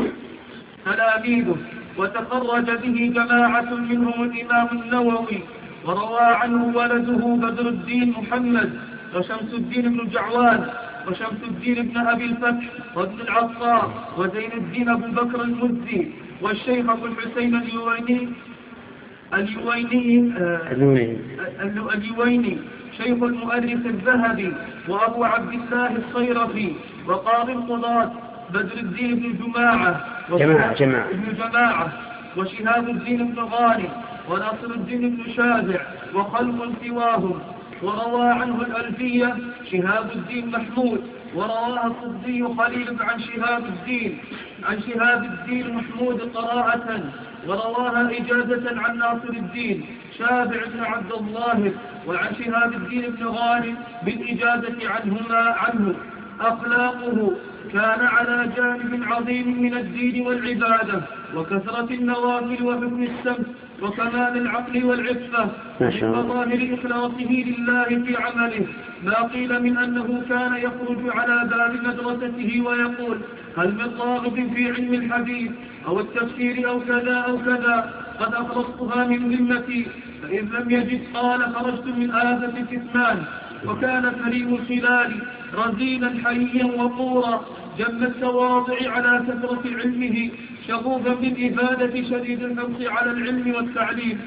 تلاميذه، وتفرج به جماعة منهم الإمام النووي، وروى عنه ولده بدر الدين محمد وشمس الدين بن جعوان وشمس الدين بن أبي الفتح وابن العطار وزين الدين أبو بكر المزي والشيخ أبو الحسين اليويني اليويني اليويني شيخ المؤرخ الذهبي وأبو عبد الله الصيرفي وقاضي القضاة بدر الدين بن جماعة جماعة جماعة ابن جماعة وشهاب الدين بن غانم وناصر الدين بن شافع وخلق سواهم. وروى عنه الألفية شهاب الدين محمود، ورواها الصدي خليل عن شهاب الدين عن شهاب الدين محمود قراءة، ورواها إجازة عن ناصر الدين شافع بن عبد الله وعن شهاب الدين بن غانم بالإجازة عنهما عنه. أخلاقه كان على جانب عظيم من الدين والعبادة وكثرة النوافل وحكم السمت وكمال العقل والعفة من مظاهر إخلاصه لله في عمله، ما قيل من أنه كان يخرج على باب مدرسته ويقول هل من راغب في علم الحديث أو التفسير أو كذا أو كذا قد أخلصتها من ذمتي، فإن لم يجد قال خرجت من آفة كتمان. وكان كريم الخلال رزينا حيا وقورا جم التواضع على كثرة علمه شغوفا بالإفادة شديد الحرص على العلم والتعليم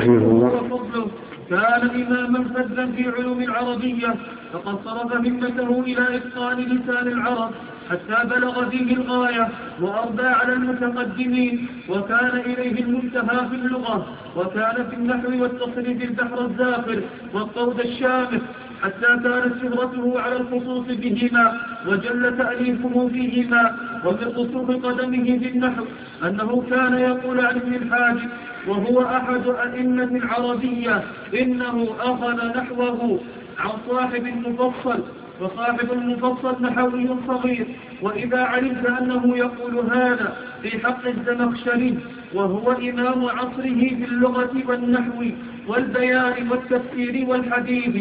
وفضله. كان إماما فذا في علوم العربية، فقد صرف همته إلى إتقان لسان العرب حتى بلغ فيه الغاية وأرضى على المتقدمين، وكان إليه المنتهى في اللغة، وكان في النحو والتصريف البحر الزاخر والطود الشامخ، حتى كانت شهرته على الخصوص بهما وجل تأليفه فيهما. ومن رسوخ قدمه في النحو أنه كان يقول عن ابن الحاجب وهو أحد أئمة العربية إنه أخذ نحوه عن صاحب المفصل، وصاحب المفصل نحوي صغير. وإذا علمت أنه يقول هذا في حق الزمخشري وهو إمام عصره في اللغة والنحو والبيان والتفسير والحديث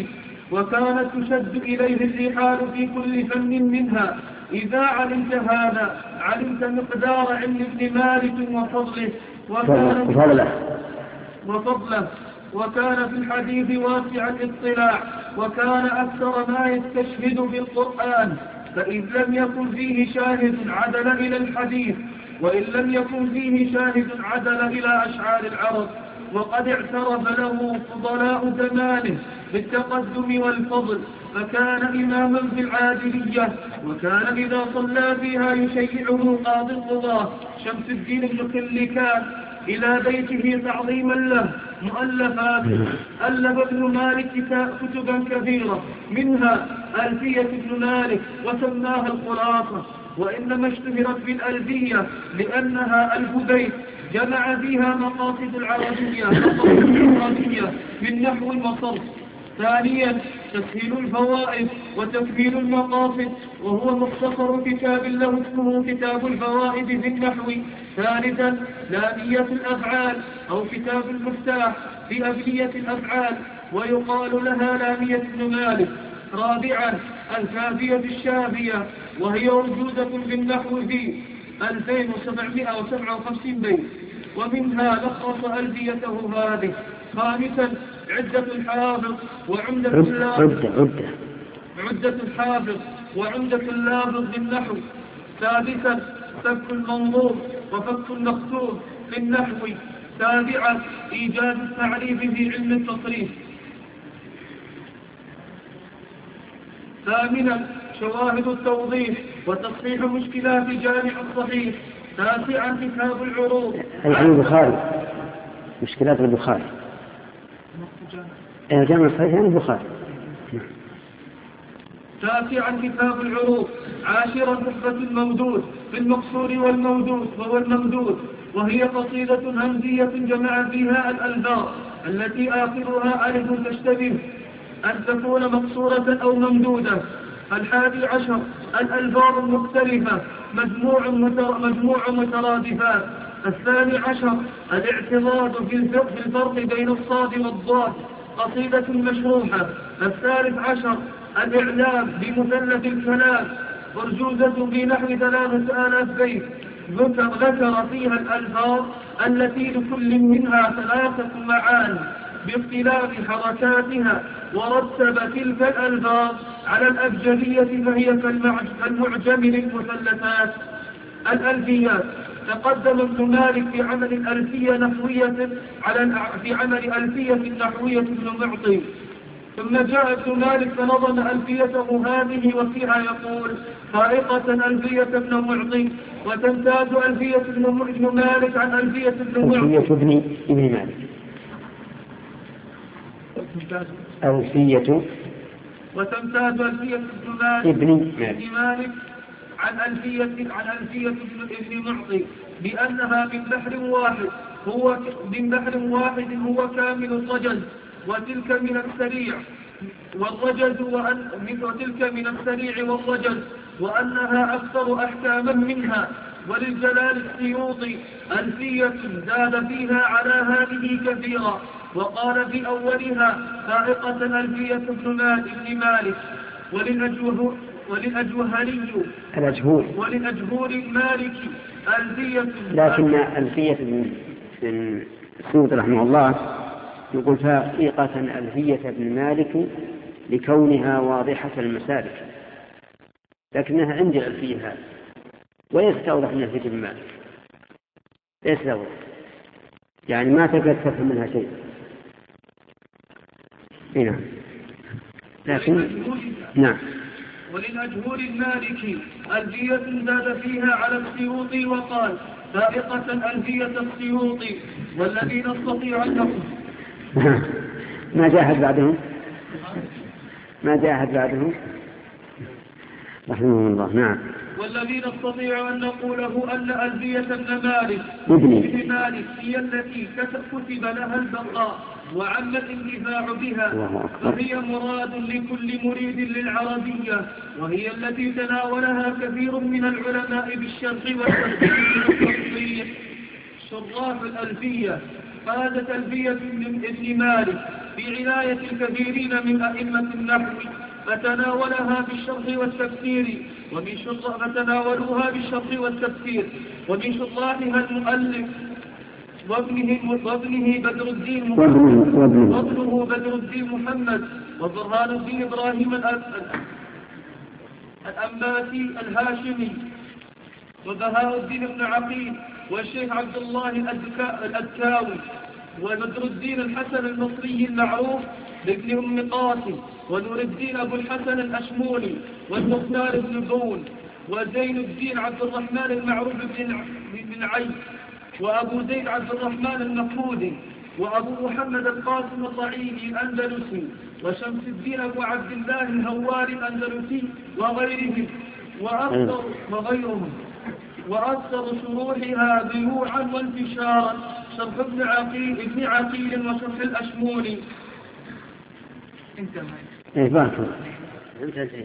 وكانت تشد إليه الرحال في كل فن منها. إذا علمت هذا علمت مقدار علم ابن مالك وفضله وكان وفضله وفضله وكان في الحديث واسع الاطلاع، وكان أكثر ما يستشهد بالقرآن، فإذ لم يكن فيه شاهد عدل إلى الحديث، وإن لم يكن فيه شاهد عدل إلى أشعار العرب. وقد اعترف له فضلاء زمانه بالتقدم والفضل، فكان إماما في العادلية، وكان إذا صلى فيها يشيعه قاضي القضاة شمس الدين بن خلكان إلى بيته تعظيما له مؤلفات. ألف ابن مالك كتبا كثيرة، منها ألفية ابن مالك وسماها الخلاصة، وإنما اشتهرت بالألفية لأنها ألف بيت جمع فيها مقاصد العربية مقاصد العربية من نحو وصرف. ثانيا تسهيل الفوائد وتكميل المقاصد، وهو مختصر كتاب له اسمه كتاب الفوائد في النحو. ثالثا لامية الأفعال أو كتاب المفتاح في أبنية الأفعال، ويقال لها لامية ابن مالك. رابعا الكافية الشافية، وهي موجودة في النحو في ألفين وسبعمائة وسبعة وخمسين بيت، ومنها لخص ألفيته هذه. خامسا عدة الحافظ وعمدة اللافظ عدة عدة الحافظ وعمدة اللافظ بالنحو. سادسا فك المنظور وفك المقصود في النحو. سابعا إيجاد التعريف في علم التصريف. ثامنا شواهد التوضيح وتصحيح مشكلات جامع الصحيح. تاسعا كتاب العروض عن البخاري، مشكلات البخاري جامع الصحيح عن البخاري. تاسعا كتاب العروض. عاشرا تحفة المودود في المقصور والمودود وهو الممدود، وهي قصيدة همزية جمع فيها الألفاظ التي آخرها ألف تشتبه أن تكون مقصورة أو ممدودة. الحادي عشر الألفاظ المختلفة مجموع مجموع مترادفات. الثاني عشر الاعتراض في الفرق بين الصاد والضاد، قصيدة مشروحة. الثالث عشر الإعلام بمثلث الكلام، أرجوزة في نحو ثلاثة آلاف بيت، ذكر, ذكر فيها الألفاظ التي لكل منها ثلاثة معاني باختلاف حركاتها، ورتب تلك الألفاظ على الأبجدية فهي كالمعجم للمثلثات. الألفيات. تقدم ابن مالك في عمل الألفية نحوية على في عمل ألفية نحوية ابن معطي، ثم جاء ابن مالك فنظم ألفيته هذه وفيها يقول فائقة ألفية ابن معطي، وتمتاز ألفية ابن مالك عن ألفية ابن معطي. ألفية ابن ابن مالك ألفية وتمتاز ألفية ابن مالك ابن مالك عن ألفية عن ألفية ابن معطي بأنها من بحر واحد هو من بحر واحد هو كامل الرجز، وتلك من السريع والرجز وأن وتلك من السريع والرجز، وأنها أكثر أحكاما منها. وللجلال السيوطي ألفية زاد فيها على هذه كثيرا، وقال في أولها فائقة ألفية ابن مالك. وللأجوه وللأجوهري الأجهول وللأجهول المالكي ألفية، لكن ألفية ابن السيوطي رحمه الله يقول فائقة ألفية ابن مالك لكونها واضحة المسالك، لكنها عندي الألفية هذه وليس توضح من ألفية ابن مالك، ليس توضح، يعني ما تقدر تفهم منها شيء. نعم لكن نعم. وللأجهول المالكي ألفية زاد فيها على السيوطي وقال فائقة ألفية السيوطي، والذي نستطيع أن نقول ما جاهد بعدهم ما جاهد بعدهم رحمه الله. نعم. والذي نستطيع أن نقوله أن ألفية ابن مالك ابن مالك هي التي كتب لها البقاء وعم الانتفاع بها، فهي مراد لكل مريد للعربية، وهي التي تناولها كثير من العلماء بالشرح والتصحيح. شراح الألفية قادت ألفية ابن مالك بعناية الكثيرين من أئمة النحو فتناولها بالشرح والتفسير ومن شرح فتناولوها بالشرح والتفسير ومن شراحها المؤلف وابنه وابنه بدر الدين محمد وابنه بدر الدين محمد وبرهان الدين إبراهيم الأنباتي الهاشمي وبهاء الدين بن عقيل والشيخ عبد الله الأدكاوي وبدر الدين الحسن المصري المعروف بابن أم قاسم ونور الدين أبو الحسن الأشموني والمختار بن بون وزين الدين عبد الرحمن المعروف بن عيد وأبو زيد عبد الرحمن المفقودي وأبو محمد القاسم الضعيني الأندلسي وشمس الدين أبو عبد الله الهواري الأندلسي وغيرهم وأكثر وغيرهم وأكثر شروحها بيوعا وانتشارا شرح ابن عقيل ابن عقيل وشرح الأشموني. انتهى. ايه بارك انتهى.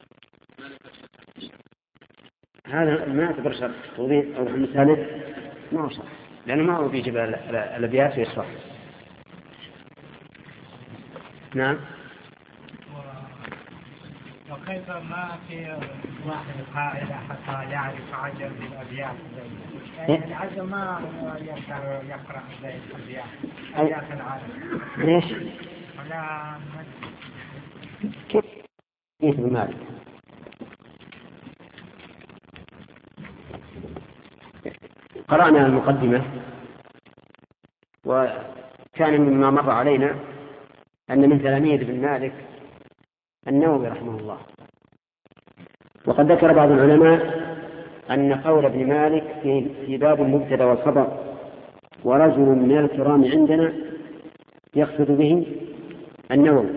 هذا ما يعتبر شرط توضيح أو مثال ما هو شرط لأنه ما هو بيجيب الأبيات ويشرح. نعم. وكيف ما في واحد قاعدة حتى يعرف عجم بالأبيات يعني العجم ما يقدر يقرأ زي الأبيات أبيات العالم. ليش؟ ولا كيف كيف بمالك؟ قرأنا المقدمة وكان مما مر علينا أن من تلاميذ ابن مالك النووي رحمه الله. وقد ذكر بعض العلماء أن قول ابن مالك في, في باب المبتدأ والخبر ورجل من الكرام عندنا يقصد به النووي.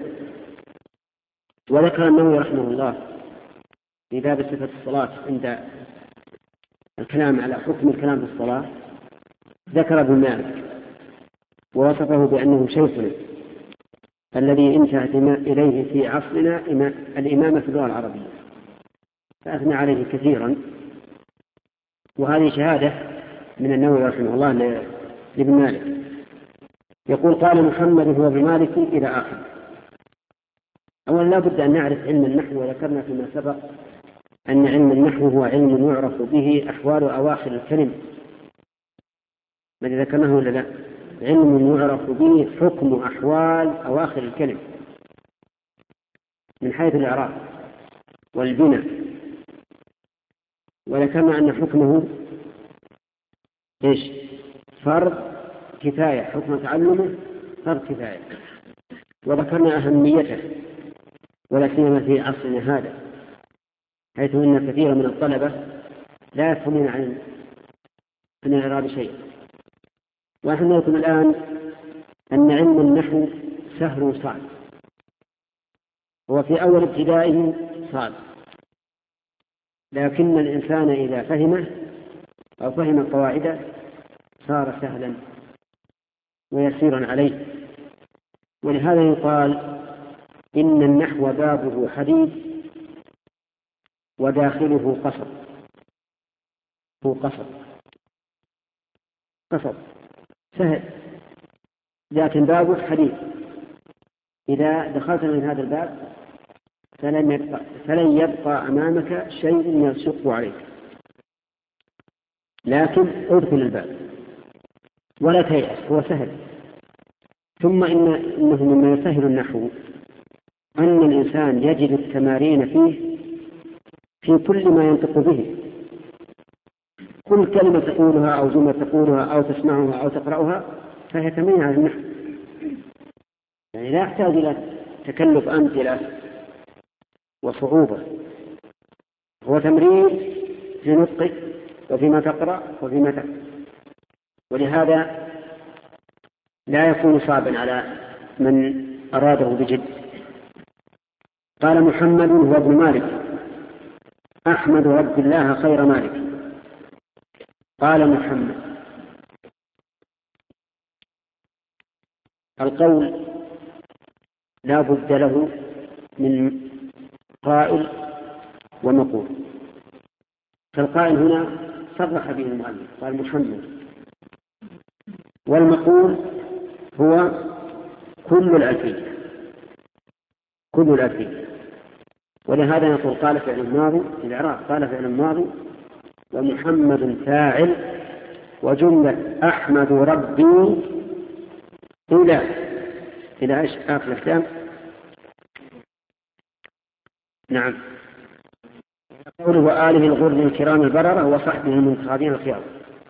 وذكر النووي رحمه الله في باب صفة الصلاة عند الكلام على حكم الكلام في الصلاة ذكر ابن مالك ووصفه بأنه شيخنا الذي انتهت إليه في عصرنا الإمامة في اللغة العربية فأثنى عليه كثيرا. وهذه شهادة من النووي رحمه الله لابن مالك. يقول قال محمد هو ابن مالك إلى آخر. أولا لا بد أن نعرف علم النحو وذكرنا فيما سبق أن علم النحو هو علم يعرف به أحوال أواخر الكلم. ماذا ذكرناه ولا لا؟ علم يعرف به حكم أحوال أواخر الكلم من حيث الإعراب والبناء. وذكرنا أن حكمه إيش؟ فرض كفاية. حكم تعلمه فرض كفاية. وذكرنا أهميته ولا سيما في عصرنا هذا حيث أن كثيرا من الطلبة لا يفهمون عن الإعراب شيء. ونحن نقول الآن أن علم النحو سهل وصعب. هو في أول ابتدائه صعب لكن الإنسان إذا فهمه أو فهم القواعد صار سهلا ويسيرا عليه. ولهذا يقال إن النحو بابه حديد وداخله قصر. هو قصر قصر سهل لكن بابه حديد. إذا دخلت من هذا الباب فلن يبقى, فلن يبقى أمامك شيء يشق عليك لكن ادخل الباب ولا تيأس هو سهل. ثم إن إنه مما يسهل النحو أن الإنسان يجد التمارين فيه في كل ما ينطق به. كل كلمة تقولها أو جملة تقولها أو تسمعها أو تقرأها فهي تمرين على النحو. يعني لا يحتاج إلى تكلف أمثلة وصعوبة. هو تمرين في نطقك وفيما تقرأ وفيما تكتب. ولهذا لا يكون صعبا على من أراده بجد. قال محمد هو ابن مالك أحمد عبد الله خير مالك. قال محمد القول لا بد له من قائل ومقول. فالقائل هنا صرح به المؤلف قال محمد. والمقول هو كل الألفية كل الألفية. ولهذا نقول قال فعل الماضي في الإعراب قال فعل الماضي ومحمد فاعل وجملة أحمد ربي إلى إلى إيش آخر الكلام. نعم قوله وآله الغر الكرام البررة وصحبه المنتخبين الخيار.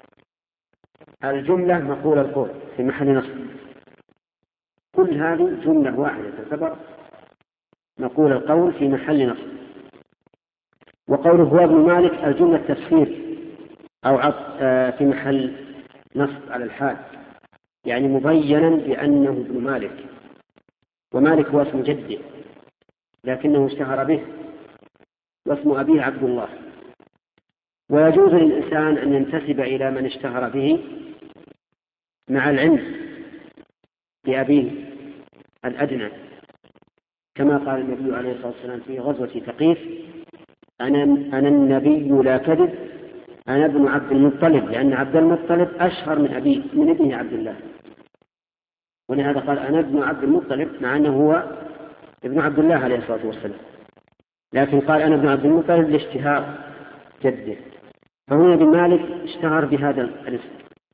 الجملة مقول القول في محل نصب. كل هذه جملة واحدة تعتبر مقول القول في محل نصب. وقوله هو ابن مالك الجملة تفسير أو عطف في محل نصب على الحال، يعني مبينا بأنه ابن مالك، ومالك هو اسم جده لكنه اشتهر به، واسم أبيه عبد الله. ويجوز للإنسان أن ينتسب إلى من اشتهر به مع العلم بأبيه الأدنى، كما قال النبي عليه الصلاة والسلام في غزوة ثقيف أنا, أنا النبي لا كذب أنا ابن عبد المطلب، لأن عبد المطلب أشهر من أبيه من ابنه عبد الله، ولهذا قال أنا ابن عبد المطلب مع أنه هو ابن عبد الله عليه الصلاة والسلام، لكن قال أنا ابن عبد المطلب لاشتهار جده. فهنا بن مالك اشتهر بهذا الاسم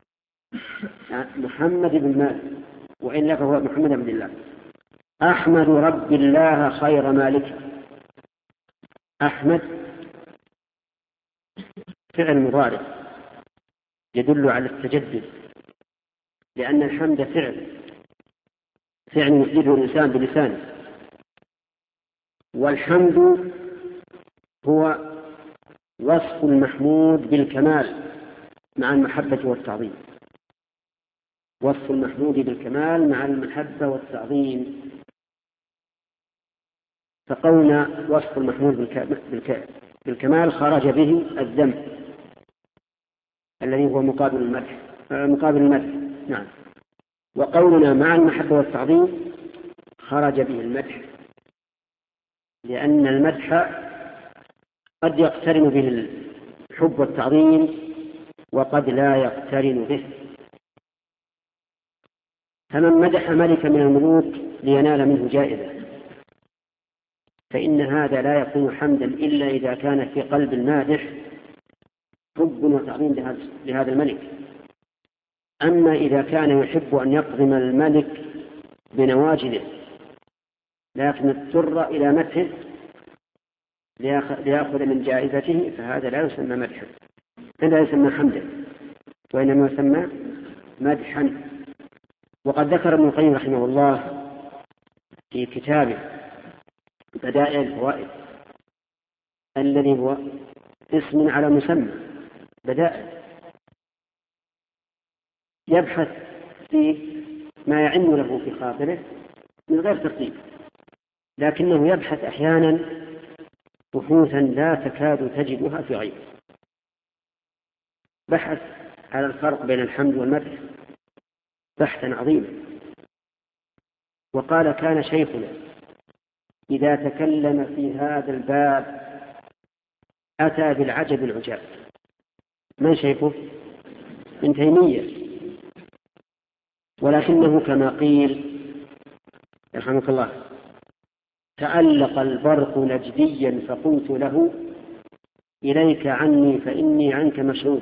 محمد بن مالك، وإلا فهو محمد بن الله. أحمد رب الله خير مالك. أحمد فعل مضارع يدل على التجدد، لأن الحمد فعل فعل يفيده الإنسان بلسانه، والحمد هو وصف المحمود بالكمال مع المحبة والتعظيم. وصف المحمود بالكمال مع المحبة والتعظيم. فقولنا وصف المحمود بالكمال خرج به الذم الذي هو مقابل المدح مقابل المدح نعم. وقولنا مع المحبة والتعظيم خرج به المدح، لأن المدح قد يقترن به الحب والتعظيم وقد لا يقترن به. فمن مدح ملك من الملوك لينال منه جائزة فإن هذا لا يكون حمدا إلا إذا كان في قلب المادح حب وتعظيم لهذا الملك. أما إذا كان يحب أن يقضم الملك بنواجذه لكن اضطر إلى مدحه ليأخذ من جائزته فهذا لا يسمى مدحا، لا يسمى حمدا، وإنما يسمى مدحا. وقد ذكر ابن القيم رحمه الله في كتابه بدائع الفوائد الذي هو اسم على مسمى بدائع، يبحث في ما يعن له في خاطره من غير ترتيب، لكنه يبحث أحيانا بحوثا لا تكاد تجدها في غيره. بحث على الفرق بين الحمد والمدح بحثا عظيما، وقال كان شيخنا إذا تكلم في هذا الباب أتى بالعجب العجاب. من شيخه؟ ابن تيمية، ولكنه كما قيل يرحمك الله تألق البرق نجديا فقلت له إليك عني فإني عنك مشغول،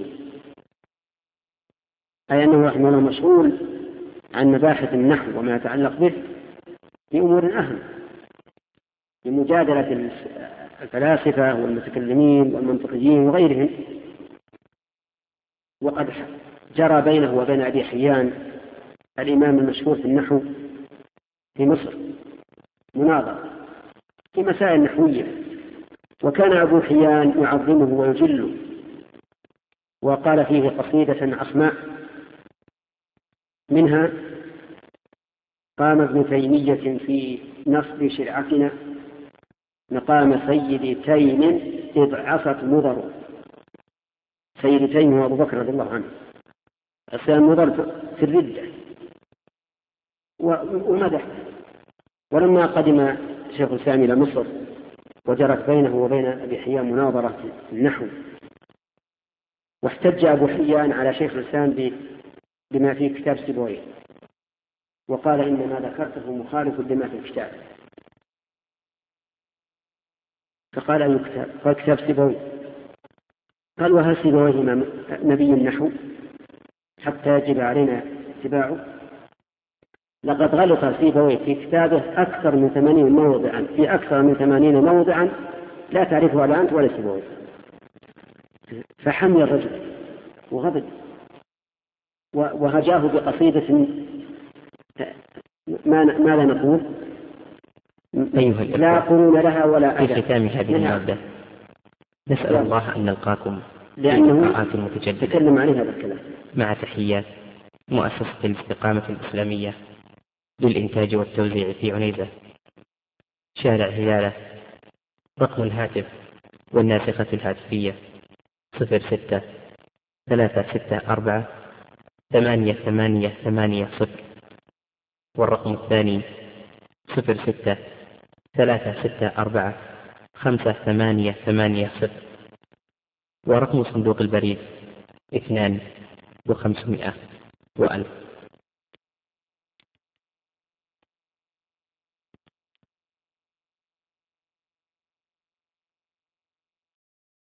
أي أنه رحمه الله مشغول عن مباحث النحو وما يتعلق به في أمور أهم، بمجادلة الفلاسفة والمتكلمين والمنطقيين وغيرهم. وقد جرى بينه وبين أبي حيان الإمام المشهور في النحو في مصر مناظرة في مسائل نحوية، وكان أبو حيان يعظمه ويجله، وقال فيه قصيدة عصماء منها قام ابن تيمية في نصب شرعتنا مقام سيد تيم إذ عصت مضر. سيد تيم هو أبو بكر رضي الله عنه، السلام مضر في الردة ومدح. ولما قدم شيخ الإسلام إلى مصر وجرت بينه وبين أبي حيان مناظرة في النحو، واحتج أبو حيان على شيخ الإسلام بما في كتاب سيبويه، وقال إن ما ذكرته مخالف لما في الكتاب، فقال أي كتاب؟ قال كتاب سيبويه. قال وهل سيبويه نبي النحو حتى يجب علينا اتباعه؟ لقد غلط سيبويه في كتابه أكثر من ثمانين موضعا في أكثر من ثمانين موضعا لا تعرفه ولا أنت ولا سيبويه. فحمي الرجل وغضب وهجاه بقصيدة ماذا نقول؟ أيها لا قرون لها ولا أدى. في ختام هذه المادة نسأل الله أن نلقاكم لأنه متجددة تكلم عليه هذا الكلام. مع تحيات مؤسسة الاستقامة الإسلامية للإنتاج والتوزيع في عنيزة، شارع هلالة. رقم الهاتف والناسخة الهاتفية صفر ستة ثلاثة ستة أربعة ثمانية ثمانية ثمانية صفر، والرقم الثاني صفر ستة ثلاثة ستة أربعة خمسة ثمانية ثمانية صفر، ورقم صندوق البريد اثنان وخمسمائة وألف.